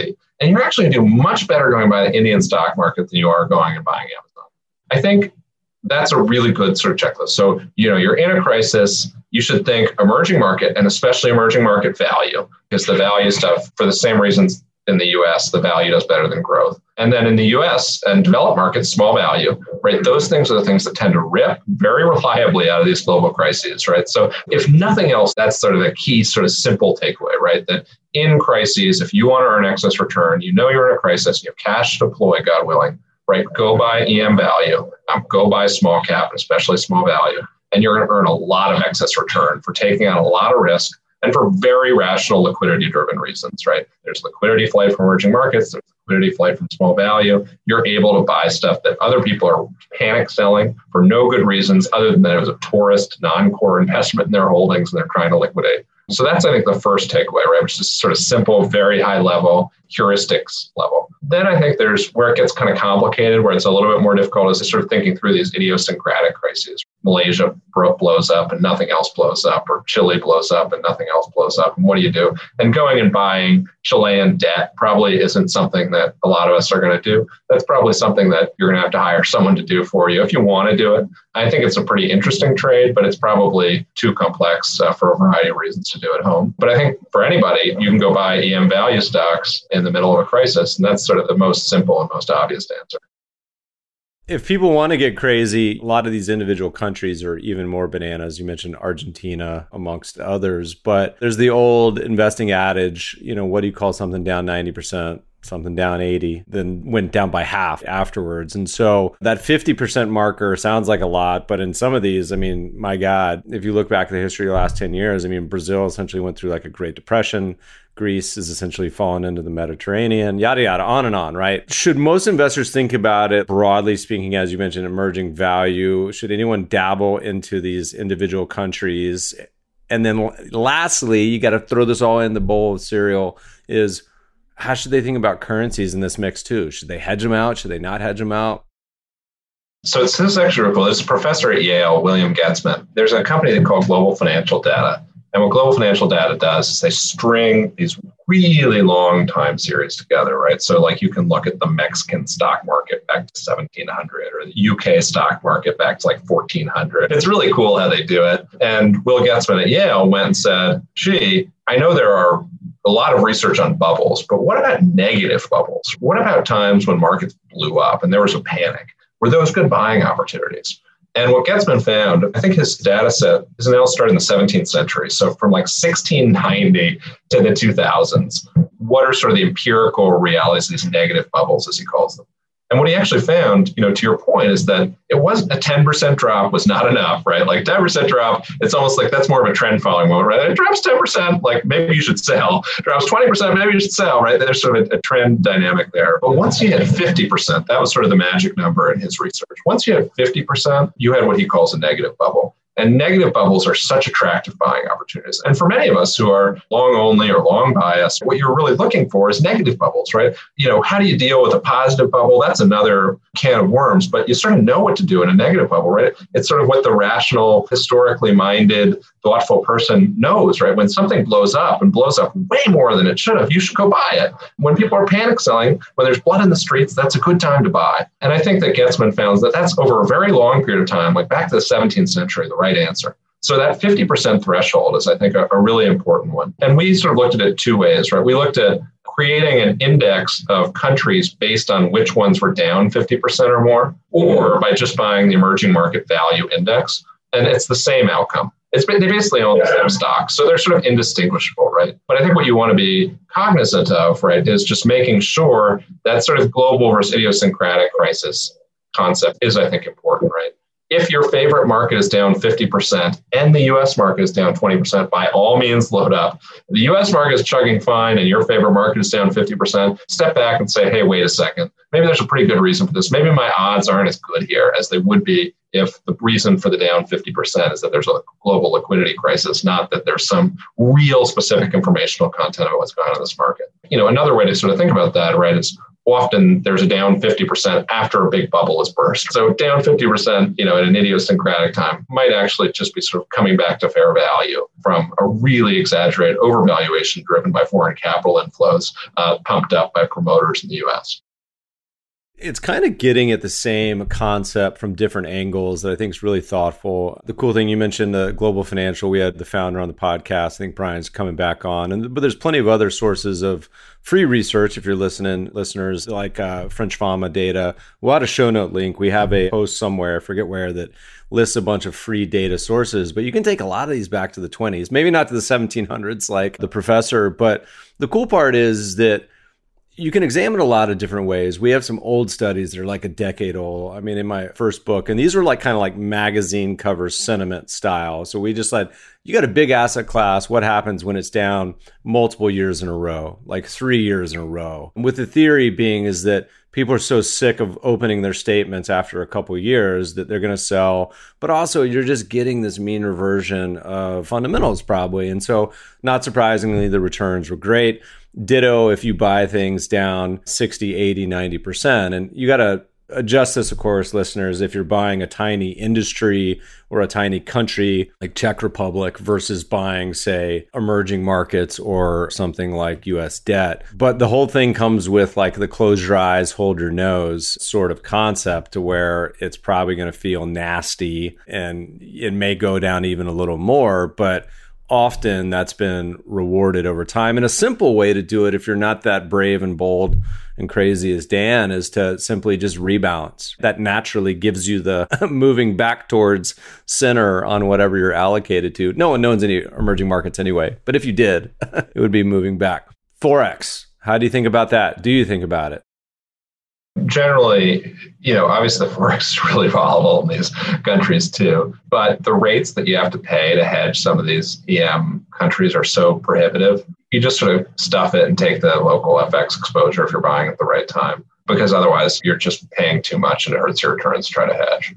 And you're actually going to do much better going by the Indian stock market than you are going and buying Amazon. I think that's a really good sort of checklist. So, you know, you're in a crisis, you should think emerging market and especially emerging market value, because the value stuff, for the same reasons in the U S, the value does better than growth. And then in the U S and developed markets, small value, right? Those things are the things that tend to rip very reliably out of these global crises, right? So if nothing else, that's sort of a key sort of simple takeaway, right? That in crises, if you want to earn excess return, you know you're in a crisis, you have cash to deploy, God willing, right? Go buy E M value, um, go buy small cap, especially small value, and you're going to earn a lot of excess return for taking on a lot of risk and for very rational liquidity-driven reasons, right? There's liquidity flight from emerging markets, there's liquidity flight from small value. You're able to buy stuff that other people are panic selling for no good reasons other than that it was a tourist, non-core investment in their holdings and they're trying to liquidate. So that's, I think, the first takeaway, right? Which is sort of simple, very high level, heuristics level. Then I think there's where it gets kind of complicated, where it's a little bit more difficult, is sort of thinking through these idiosyncratic crises. Malaysia blows up and nothing else blows up, or Chile blows up and nothing else blows up. And what do you do? And going and buying Chilean debt probably isn't something that a lot of us are going to do. That's probably something that you're going to have to hire someone to do for you if you want to do it. I think it's a pretty interesting trade, but it's probably too complex uh, for a variety of reasons to do at home. But I think for anybody, you can go buy E M value stocks in the middle of a crisis. And that's sort of the most simple and most obvious answer. If people want to get crazy, a lot of these individual countries are even more bananas. You mentioned Argentina amongst others, but there's the old investing adage, you know, what do you call something down ninety percent? Something down eighty, then went down by half afterwards. And so that fifty percent marker sounds like a lot, but in some of these, I mean, my God, if you look back at the history of the last ten years, I mean, Brazil essentially went through like a Great Depression. Greece is essentially fallen into the Mediterranean, yada, yada, on and on, right? Should most investors think about it, broadly speaking, as you mentioned, emerging value? Should anyone dabble into these individual countries? And then lastly, you got to throw this all in the bowl of cereal, is how should they think about currencies in this mix too? Should they hedge them out? Should they not hedge them out? So it's this actually really cool. There's a professor at Yale, William Getzman. There's a company called Global Financial Data. And what Global Financial Data does is they string these really long time series together, right? So like you can look at the Mexican stock market back to seventeen hundred or the U K stock market back to like fourteen hundred. It's really cool how they do it. And Will Getzman at Yale went and said, gee, I know there are a lot of research on bubbles, but what about negative bubbles? What about times when markets blew up and there was a panic? Were those good buying opportunities? And what Getzman found, I think his data set is now started in the seventeenth century. So from like sixteen ninety to the two thousands, what are sort of the empirical realities, these negative bubbles, as he calls them? And what he actually found, you know, to your point, is that it wasn't a ten percent drop was not enough, right? Like ten percent drop, it's almost like that's more of a trend following moment, right? It drops ten percent, like maybe you should sell. It drops twenty percent, maybe you should sell, right? There's sort of a, a trend dynamic there. But once you hit fifty percent, that was sort of the magic number in his research. Once you hit fifty percent, you had what he calls a negative bubble. And negative bubbles are such attractive buying opportunities. And for many of us who are long only or long biased, what you're really looking for is negative bubbles, right? You know, how do you deal with a positive bubble? That's another can of worms, but you sort of know what to do in a negative bubble, right? It's sort of what the rational, historically minded, thoughtful person knows, right? When something blows up and blows up way more than it should have, you should go buy it. When people are panic selling, when there's blood in the streets, that's a good time to buy. And I think that Getzman found that that's over a very long period of time, like back to the seventeenth century, the right answer. So that fifty percent threshold is, I think, a, a really important one. And we sort of looked at it two ways, right? We looked at creating an index of countries based on which ones were down fifty percent or more, or by just buying the emerging market value index. And it's the same outcome. It's they basically own the same stocks. So they're sort of indistinguishable, right? But I think what you want to be cognizant of, right, is just making sure that sort of global versus idiosyncratic crisis concept is, I think, important, right? If your favorite market is down fifty percent and the U S market is down twenty percent, by all means, load up. The U S market is chugging fine and your favorite market is down fifty percent. Step back and say, hey, wait a second. Maybe there's a pretty good reason for this. Maybe my odds aren't as good here as they would be if the reason for the down fifty percent is that there's a global liquidity crisis, not that there's some real specific informational content about what's going on in this market. You know, another way to sort of think about that, right, is often there's a down fifty percent after a big bubble is burst. So down fifty percent, you know, at an idiosyncratic time might actually just be sort of coming back to fair value from a really exaggerated overvaluation driven by foreign capital inflows, uh, pumped up by promoters in the U S. It's kind of getting at the same concept from different angles that I think is really thoughtful. The cool thing you mentioned, the Global Financial, we had the founder on the podcast. I think Brian's coming back on. And but there's plenty of other sources of free research if you're listening, listeners, like uh, French Fama data. We'll add a show note link. We have a post somewhere, I forget where, that lists a bunch of free data sources. But you can take a lot of these back to the twenties, maybe not to the seventeen hundreds like the professor. But the cool part is that you can examine a lot of different ways. We have some old studies that are like a decade old. I mean, in my first book, and these are like kind of like magazine cover sentiment style. So we just said, you got a big asset class. What happens when it's down multiple years in a row, like three years in a row? With the theory being is that people are so sick of opening their statements after a couple of years that they're going to sell. But also you're just getting this mean reversion of fundamentals probably. And so not surprisingly, the returns were great. Ditto if you buy things down sixty, eighty, ninety percent. And you got to adjust this, of course, listeners, if you're buying a tiny industry or a tiny country like Czech Republic versus buying, say, emerging markets or something like U S debt. But the whole thing comes with like the close your eyes, hold your nose sort of concept to where it's probably going to feel nasty and it may go down even a little more. But often that's been rewarded over time. And a simple way to do it, if you're not that brave and bold and crazy as Dan, is to simply just rebalance. That naturally gives you the moving back towards center on whatever you're allocated to. No one owns any emerging markets anyway, but if you did, it would be moving back. Forex, how do you think about that? Do you think about it? Generally, you know, obviously the Forex is really volatile in these countries too, but the rates that you have to pay to hedge some of these E M countries are so prohibitive. You just sort of stuff it and take the local F X exposure if you're buying at the right time, because otherwise you're just paying too much and it hurts your returns to try to hedge.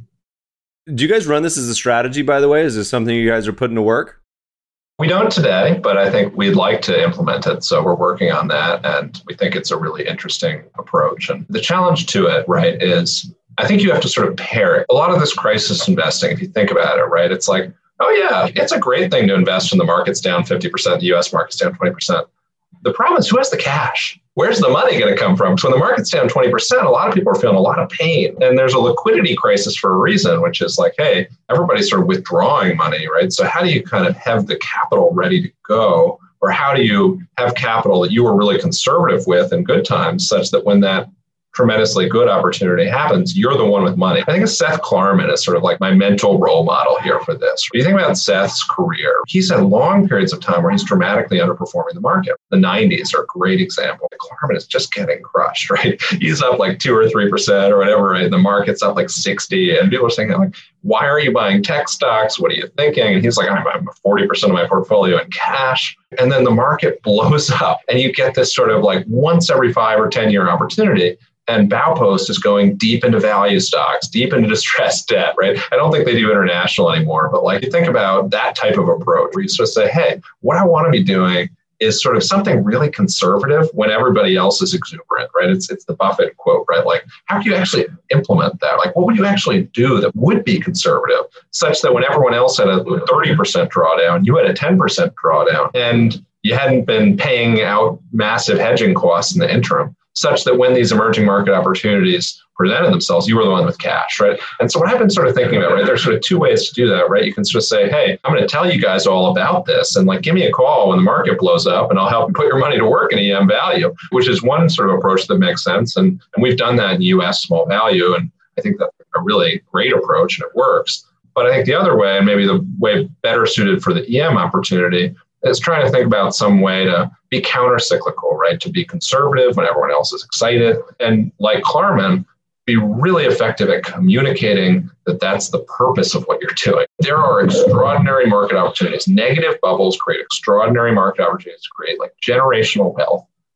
Do you guys run this as a strategy, by the way? Is this something you guys are putting to work? We don't today, but I think we'd like to implement it. So we're working on that. And we think it's a really interesting approach. And the challenge to it, right, is I think you have to sort of pair it. A lot of this crisis investing, if you think about it, right, it's like, oh, yeah, it's a great thing to invest when the market's down fifty percent, the U S market's down twenty percent. The problem is, who has the cash? Where's the money going to come from? So when the market's down twenty percent, a lot of people are feeling a lot of pain. And there's a liquidity crisis for a reason, which is like, hey, everybody's sort of withdrawing money, right? So how do you kind of have the capital ready to go? Or how do you have capital that you were really conservative with in good times, such that when that tremendously good opportunity happens, you're the one with money? I think Seth Klarman is sort of like my mental role model here for this. When you think about Seth's career, he's had long periods of time where he's dramatically underperforming the market. The nineties are a great example. Klarman is just getting crushed, right? He's up like two or three percent or whatever, right? And the market's up like sixty. And people are saying, like, why are you buying tech stocks? What are you thinking? And he's like, I'm, I'm forty percent of my portfolio in cash. And then the market blows up and you get this sort of like once every five or ten year opportunity. And Baupost is going deep into value stocks, deep into distressed debt, right? I don't think they do international anymore, but like you think about that type of approach where you sort of say, hey, what I want to be doing is sort of something really conservative when everybody else is exuberant, right? It's it's the Buffett quote, right? Like, how do you actually implement that? Like, what would you actually do that would be conservative, such that when everyone else had a thirty percent drawdown, you had a ten percent drawdown, and you hadn't been paying out massive hedging costs in the interim, such that when these emerging market opportunities presented themselves, you were the one with cash, right? And so what I've been sort of thinking about, right, there's sort of two ways to do that, right? You can sort of say, hey, I'm going to tell you guys all about this, and like, give me a call when the market blows up and I'll help you put your money to work in E M value, which is one sort of approach that makes sense. And, and we've done that in U S small value. And I think that's a really great approach and it works. But I think the other way, and maybe the way better suited for the E M opportunity, is trying to think about some way to be counter-cyclical, right? To be conservative when everyone else is excited. And like Klarman, be really effective at communicating that that's the purpose of what you're doing. There are extraordinary market opportunities. Negative bubbles create extraordinary market opportunities to create like generational wealth.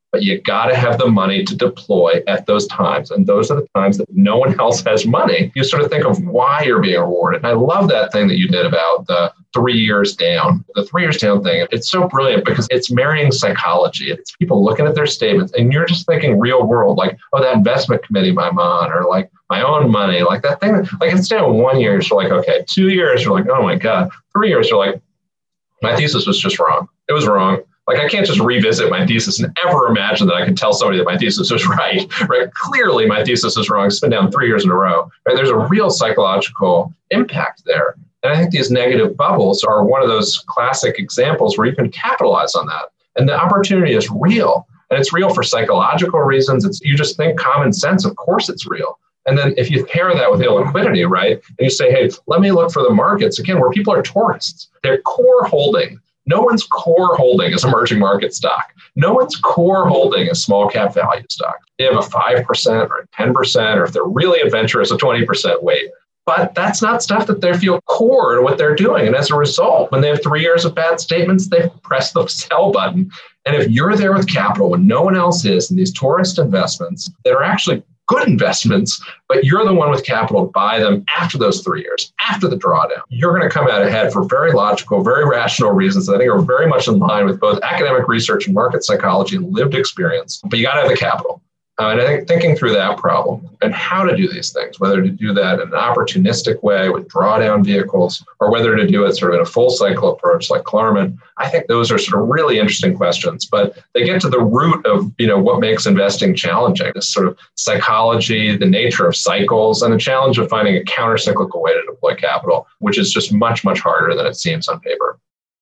but you got to have the money to deploy at those times. And those are the times that no one else has money. You sort of think of why you're being rewarded. And I love that thing that you did about the three years down. The three years down thing, it's so brilliant because it's marrying psychology. It's people looking at their statements and you're just thinking real world, like, oh, that investment committee I'm on, or like my own money, like that thing. Like it's down one year, you're like, okay, two years, you're like, oh my God. Three years, you're like, my thesis was just wrong. It was wrong. Like I can't just revisit my thesis and ever imagine that I can tell somebody that my thesis was right, right? Clearly my thesis is wrong. It's been down three years in a row, right? There's a real psychological impact there. And I think these negative bubbles are one of those classic examples where you can capitalize on that. And the opportunity is real. And it's real for psychological reasons. It's you just think common sense, of course it's real. And then if you pair that with illiquidity, right? And you say, hey, let me look for the markets, again, where people are tourists. Their core holding. No one's core holding is emerging market stock. No one's core holding is small cap value stock. They have a five percent or a ten percent, or if they're really adventurous, a twenty percent weight. But that's not stuff that they feel core to what they're doing. And as a result, when they have three years of bad statements, they press the sell button. And if you're there with capital when no one else is in these tourist investments that are actually good investments, but you're the one with capital to buy them after those three years, after the drawdown, you're going to come out ahead for very logical, very rational reasons that I think are very much in line with both academic research and market psychology and lived experience. But you got to have the capital. Uh, and I think thinking through that problem and how to do these things, whether to do that in an opportunistic way with drawdown vehicles or whether to do it sort of in a full cycle approach like Klarman, I think those are sort of really interesting questions. But they get to the root of, you know, what makes investing challenging, this sort of psychology, the nature of cycles, and the challenge of finding a counter-cyclical way to deploy capital, which is just much, much harder than it seems on paper.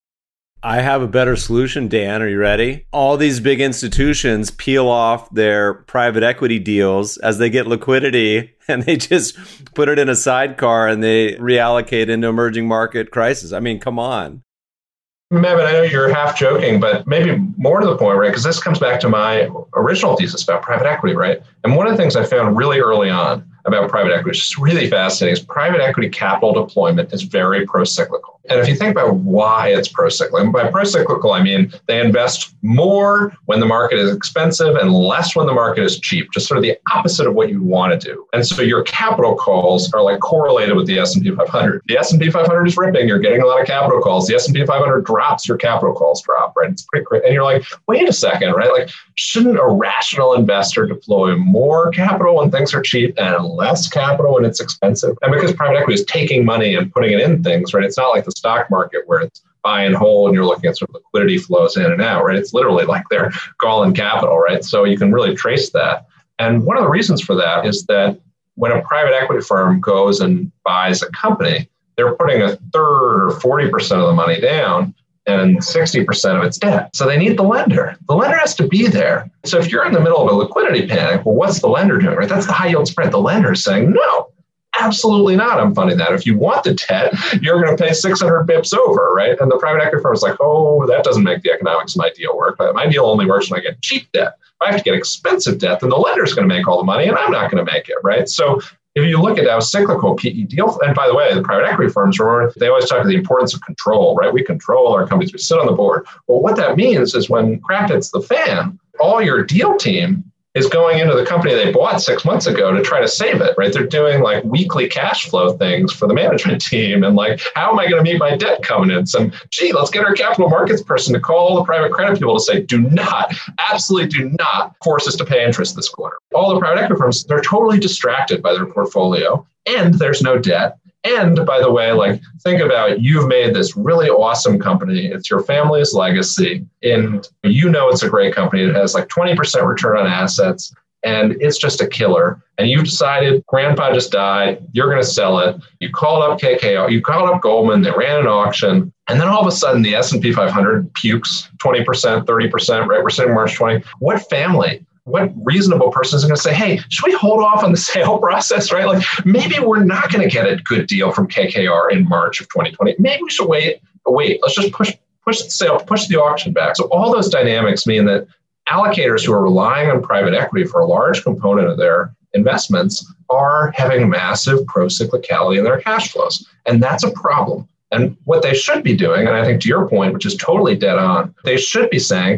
I have a better solution, Dan. Are you ready? All these big institutions peel off their private equity deals as they get liquidity and they just put it in a sidecar and they reallocate into emerging market crisis. I mean, come on. Mehmet, I know you're half joking, but maybe more to the point, right? Because this comes back to my original thesis about private equity, right? And one of the things I found really early on about private equity, which is really fascinating, is private equity capital deployment is very pro-cyclical. And if you think about why it's pro-cyclical, and by pro-cyclical, I mean they invest more when the market is expensive and less when the market is cheap, just sort of the opposite of what you want to do. And so your capital calls are like correlated with the S and P five hundred. The S and P five hundred is ripping, you're getting a lot of capital calls. The S and P five hundred drops, your capital calls drop, right? It's pretty great. And you're like, wait a second, right? Like, shouldn't a rational investor deploy more capital when things are cheap and less capital when it's expensive? And because private equity is taking money and putting it in things, right? It's not like the stock market where it's buy and hold and you're looking at sort of liquidity flows in and out, right? It's literally like they're calling capital, right? So you can really trace that. And one of the reasons for that is that when a private equity firm goes and buys a company, they're putting a third or forty percent of the money down and sixty percent of its debt. So they need the lender. The lender has to be there. So if you're in the middle of a liquidity panic, well, what's the lender doing, right? That's the high yield spread. The lender is saying, no, absolutely not. I'm funding that. If you want the debt, you're going to pay six hundred bips over, right? And the private equity firm is like, oh, that doesn't make the economics of my deal work. My deal only works when I get cheap debt. If I have to get expensive debt, then the lender's going to make all the money and I'm not going to make it, right? So if you look at how cyclical P E deal, and by the way, the private equity firms, remember, they always talk about the importance of control, right? We control our companies, we sit on the board. Well, what that means is when crap hits the fan, all your deal team is going into the company they bought six months ago to try to save it, right? They're doing like weekly cash flow things for the management team and like, how am I going to meet my debt covenants? And gee, let's get our capital markets person to call all the private credit people to say, do not, absolutely do not force us to pay interest this quarter. All the private equity firms, they're totally distracted by their portfolio and there's no debt. And by the way, like think about you've made this really awesome company. It's your family's legacy. And you know it's a great company. It has like twenty percent return on assets. And it's just a killer. And you've decided grandpa just died. You're going to sell it. You called up K K R. You called up Goldman. They ran an auction. And then all of a sudden the S and P five hundred pukes twenty percent, thirty percent, right? We're sitting March twentieth. What family? What reasonable person is going to say, hey, should we hold off on the sale process, right? Like maybe we're not going to get a good deal from K K R in March of twenty twenty. Maybe we should wait, wait, let's just push, push the sale, push the auction back. So all those dynamics mean that allocators who are relying on private equity for a large component of their investments are having massive pro-cyclicality in their cash flows. And that's a problem. And what they should be doing, and I think to your point, which is totally dead on, they should be saying,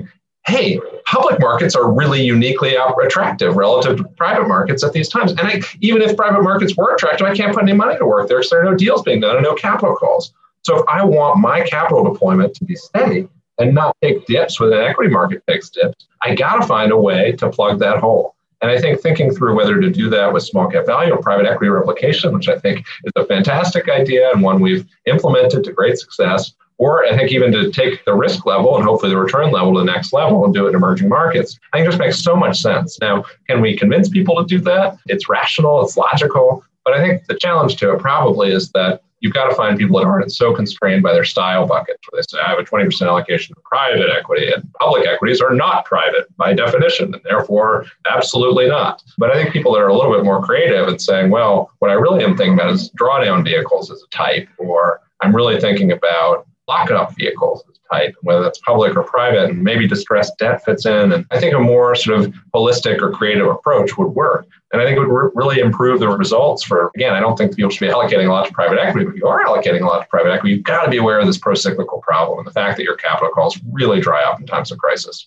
hey, public markets are really uniquely attractive relative to private markets at these times. And I, even if private markets were attractive, I can't put any money to work there because there are no deals being done and no capital calls. So if I want my capital deployment to be steady and not take dips when an equity market takes dips, I got to find a way to plug that hole. And I think thinking through whether to do that with small cap value or private equity replication, which I think is a fantastic idea and one we've implemented to great success, or I think even to take the risk level and hopefully the return level to the next level and do it in emerging markets, I think it just makes so much sense. Now, can we convince people to do that? It's rational, it's logical, but I think the challenge to it probably is that you've got to find people that aren't so constrained by their style buckets, where they say, I have a twenty percent allocation to private equity, and public equities are not private by definition, and therefore absolutely not. But I think people that are a little bit more creative and saying, well, what I really am thinking about is drawdown vehicles as a type, or I'm really thinking about lockup vehicles as type, whether that's public or private, and maybe distressed debt fits in. And I think a more sort of holistic or creative approach would work. And I think it would re- really improve the results for, again, I don't think people should be allocating a lot to private equity, but if you are allocating a lot to private equity, you've got to be aware of this pro-cyclical problem and the fact that your capital calls really dry up in times of crisis.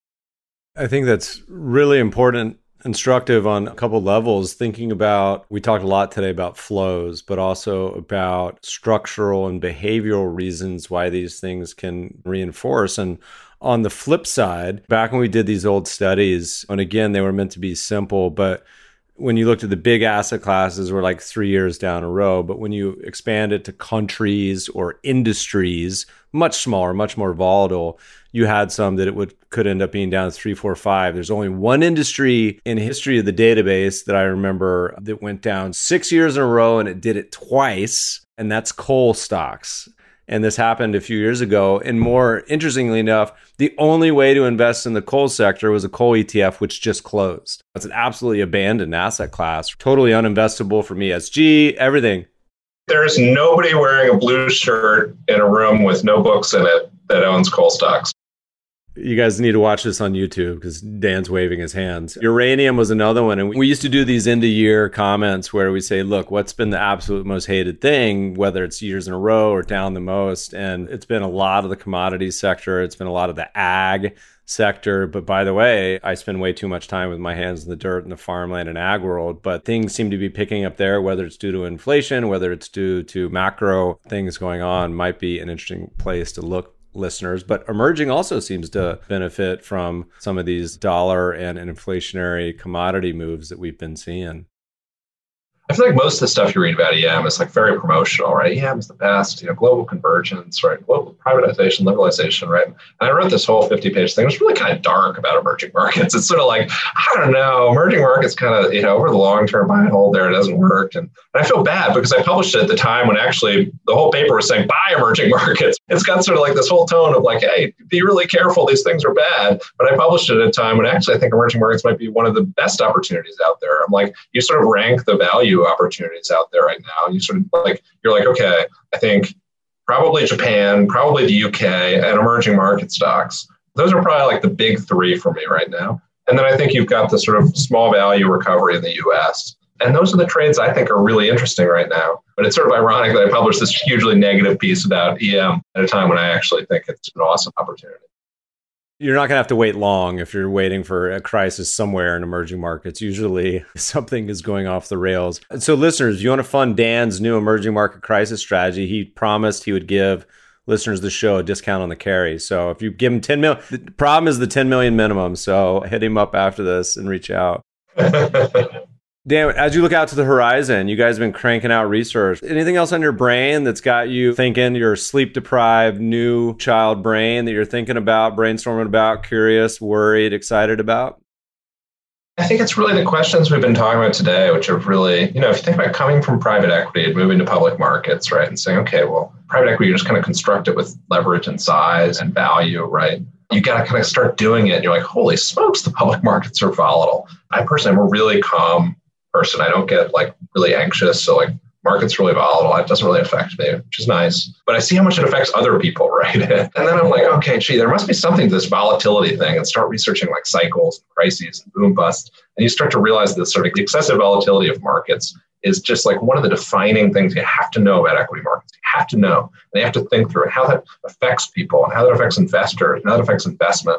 I think that's really important, instructive on a couple levels, thinking about, we talked a lot today about flows, but also about structural and behavioral reasons why these things can reinforce. And on the flip side, back when we did these old studies, and again, they were meant to be simple, but when you looked at the big asset classes, we're like three years down a row. But when you expand it to countries or industries, much smaller, much more volatile, you had some that it would could end up being down to three, four, five. There's only one industry in history of the database that I remember that went down six years in a row, and it did it twice, and that's coal stocks. And this happened a few years ago. And more interestingly enough, the only way to invest in the coal sector was a coal E T F, which just closed. It's an absolutely abandoned asset class, totally uninvestable from E S G, everything. There's nobody wearing a blue shirt in a room with no books in it that owns coal stocks. You guys need to watch this on YouTube because Dan's waving his hands. Uranium was another one. And we used to do these end of year comments where we say, look, what's been the absolute most hated thing, whether it's years in a row or down the most. And it's been a lot of the commodities sector. It's been a lot of the ag sector. But by the way, I spend way too much time with my hands in the dirt in the farmland and ag world. But things seem to be picking up there, whether it's due to inflation, whether it's due to macro things going on, might be an interesting place to look, listeners. But emerging also seems to benefit from some of these dollar and inflationary commodity moves that we've been seeing. I feel like most of the stuff you read about E M is like very promotional, right? E M is the best, you know, global convergence, right? Global privatization, liberalization, right? And I wrote this whole fifty-page thing. It was really kind of dark about emerging markets. It's sort of like, I don't know, emerging markets kind of, you know, over the long term, buy and hold there, it doesn't work. And, and I feel bad because I published it at the time when actually the whole paper was saying, buy emerging markets. It's got sort of like this whole tone of like, hey, be really careful, these things are bad. But I published it at a time when actually I think emerging markets might be one of the best opportunities out there. I'm like, you sort of rank the value opportunities out there right now. You sort of like, you're like, okay, I think probably Japan, probably the U K, and emerging market stocks. Those are probably like the big three for me right now. And then I think you've got the sort of small value recovery in the U S. And those are the trades I think are really interesting right now. But it's sort of ironic that I published this hugely negative piece about E M at a time when I actually think it's an awesome opportunity. You're not going to have to wait long if you're waiting for a crisis somewhere in emerging markets. Usually something is going off the rails. So listeners, if you want to fund Dan's new emerging market crisis strategy, he promised he would give listeners of the show a discount on the carry. So if you give him ten million, the problem is the ten million minimum. So hit him up after this and reach out. Dan, as you look out to the horizon, you guys have been cranking out research. Anything else on your brain that's got you thinking, your sleep-deprived new child brain that you're thinking about, brainstorming about, curious, worried, excited about? I think it's really the questions we've been talking about today, which are really, you know, if you think about coming from private equity and moving to public markets, right, and saying, okay, well, private equity, you just kind of construct it with leverage and size and value, right? You got to kind of start doing it. And you're like, holy smokes, the public markets are volatile. I personally am a really calm person. I don't get like really anxious. So like market's really volatile. It doesn't really affect me, which is nice. But I see how much it affects other people, right? And then I'm like, okay, gee, there must be something to this volatility thing, and start researching like cycles and crises and boom busts. And you start to realize that sort of the excessive volatility of markets is just like one of the defining things you have to know about equity markets. You have to know. And you have to think through how that affects people and how that affects investors and how that affects investment.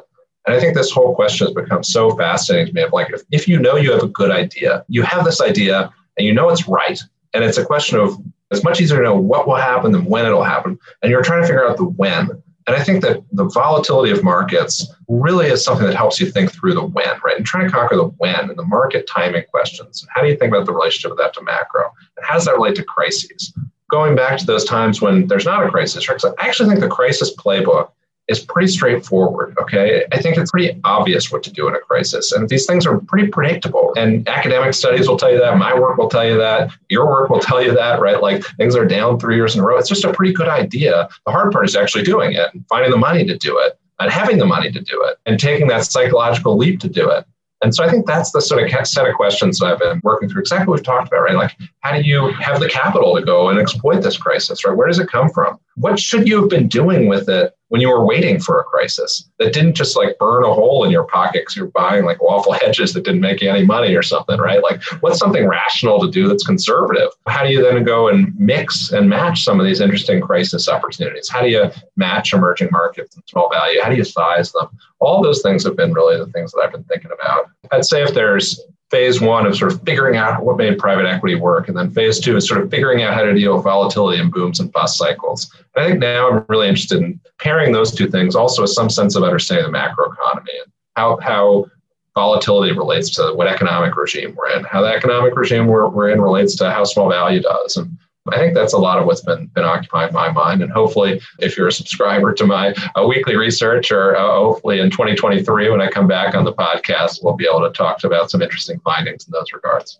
And I think this whole question has become so fascinating to me of like, if, if you know you have a good idea, you have this idea and you know it's right. And it's a question of, it's much easier to know what will happen than when it'll happen. And you're trying to figure out the when. And I think that the volatility of markets really is something that helps you think through the when, right? And trying to conquer the when and the market timing questions. And how do you think about the relationship of that to macro? And how does that relate to crises? Going back to those times when there's not a crisis, right? So I actually think the crisis playbook is pretty straightforward, okay? I think it's pretty obvious what to do in a crisis. And these things are pretty predictable. And academic studies will tell you that. My work will tell you that. Your work will tell you that, right? Like things are down three years in a row. It's just a pretty good idea. The hard part is actually doing it and finding the money to do it and having the money to do it and taking that psychological leap to do it. And so I think that's the sort of set of questions that I've been working through. Exactly what we've talked about, right? Like, how do you have the capital to go and exploit this crisis, right? Where does it come from? What should you have been doing with it when you were waiting for a crisis that didn't just like burn a hole in your pocket because you're buying like waffle hedges that didn't make you any money or something, right? Like, what's something rational to do that's conservative? How do you then go and mix and match some of these interesting crisis opportunities? How do you match emerging markets and small value? How do you size them? All those things have been really the things that I've been thinking about. I'd say if there's phase one of sort of figuring out what made private equity work, and then phase two is sort of figuring out how to deal with volatility and booms and bust cycles. And I think now I'm really interested in pairing those two things also with some sense of understanding the macroeconomy and how, how volatility relates to what economic regime we're in, how the economic regime we're, we're in relates to how small value does. And I think that's a lot of what's been, been occupying my mind. And hopefully, if you're a subscriber to my uh, weekly research, or uh, hopefully in twenty twenty-three, when I come back on the podcast, we'll be able to talk about some interesting findings in those regards.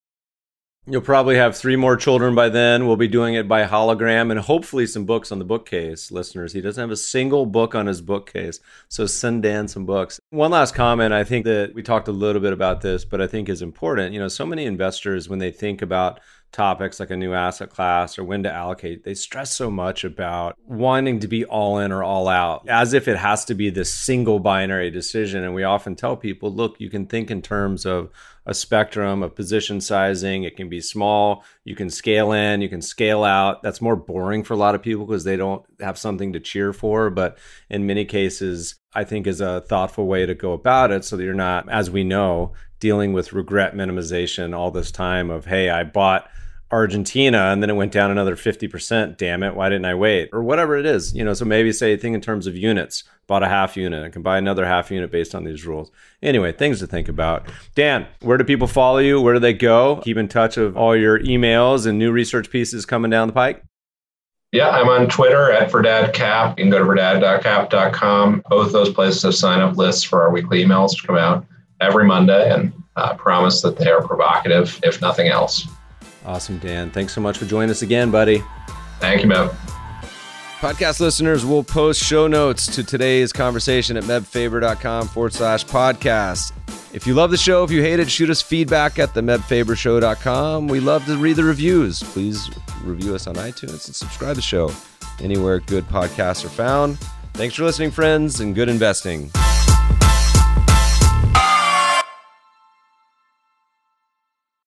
You'll probably have three more children by then. We'll be doing it by hologram and hopefully some books on the bookcase, listeners. He doesn't have a single book on his bookcase, so send Dan some books. One last comment. I think that we talked a little bit about this, but I think is important. You know, so many investors, when they think about topics like a new asset class or when to allocate, they stress so much about wanting to be all in or all out, as if it has to be this single binary decision. And we often tell people, look, you can think in terms of a spectrum of position sizing. It can be small. You can scale in, you can scale out. That's more boring for a lot of people because they don't have something to cheer for. But in many cases, I think is a thoughtful way to go about it so that you're not, as we know, dealing with regret minimization all this time of, hey, I bought Argentina and then it went down another fifty percent. Damn it. Why didn't I wait? Or whatever it is. You know, so maybe say think in terms of units. Bought a half unit. I can buy another half unit based on these rules. Anyway, things to think about. Dan, where do people follow you? Where do they go? Keep in touch of all your emails and new research pieces coming down the pike. Yeah, I'm on Twitter at VerdadCap. You can go to verdad dot cap dot com. Both those places have sign-up lists for our weekly emails to come out every Monday, and uh, promise that they are provocative, if nothing else. Awesome, Dan. Thanks so much for joining us again, buddy. Thank you, Meb. Podcast listeners will post show notes to today's conversation at mebfaber.com forward slash podcast. If you love the show, if you hate it, shoot us feedback at the meb faber show dot com. We love to read the reviews. Please review us on iTunes and subscribe to the show anywhere good podcasts are found. Thanks for listening, friends, and good investing.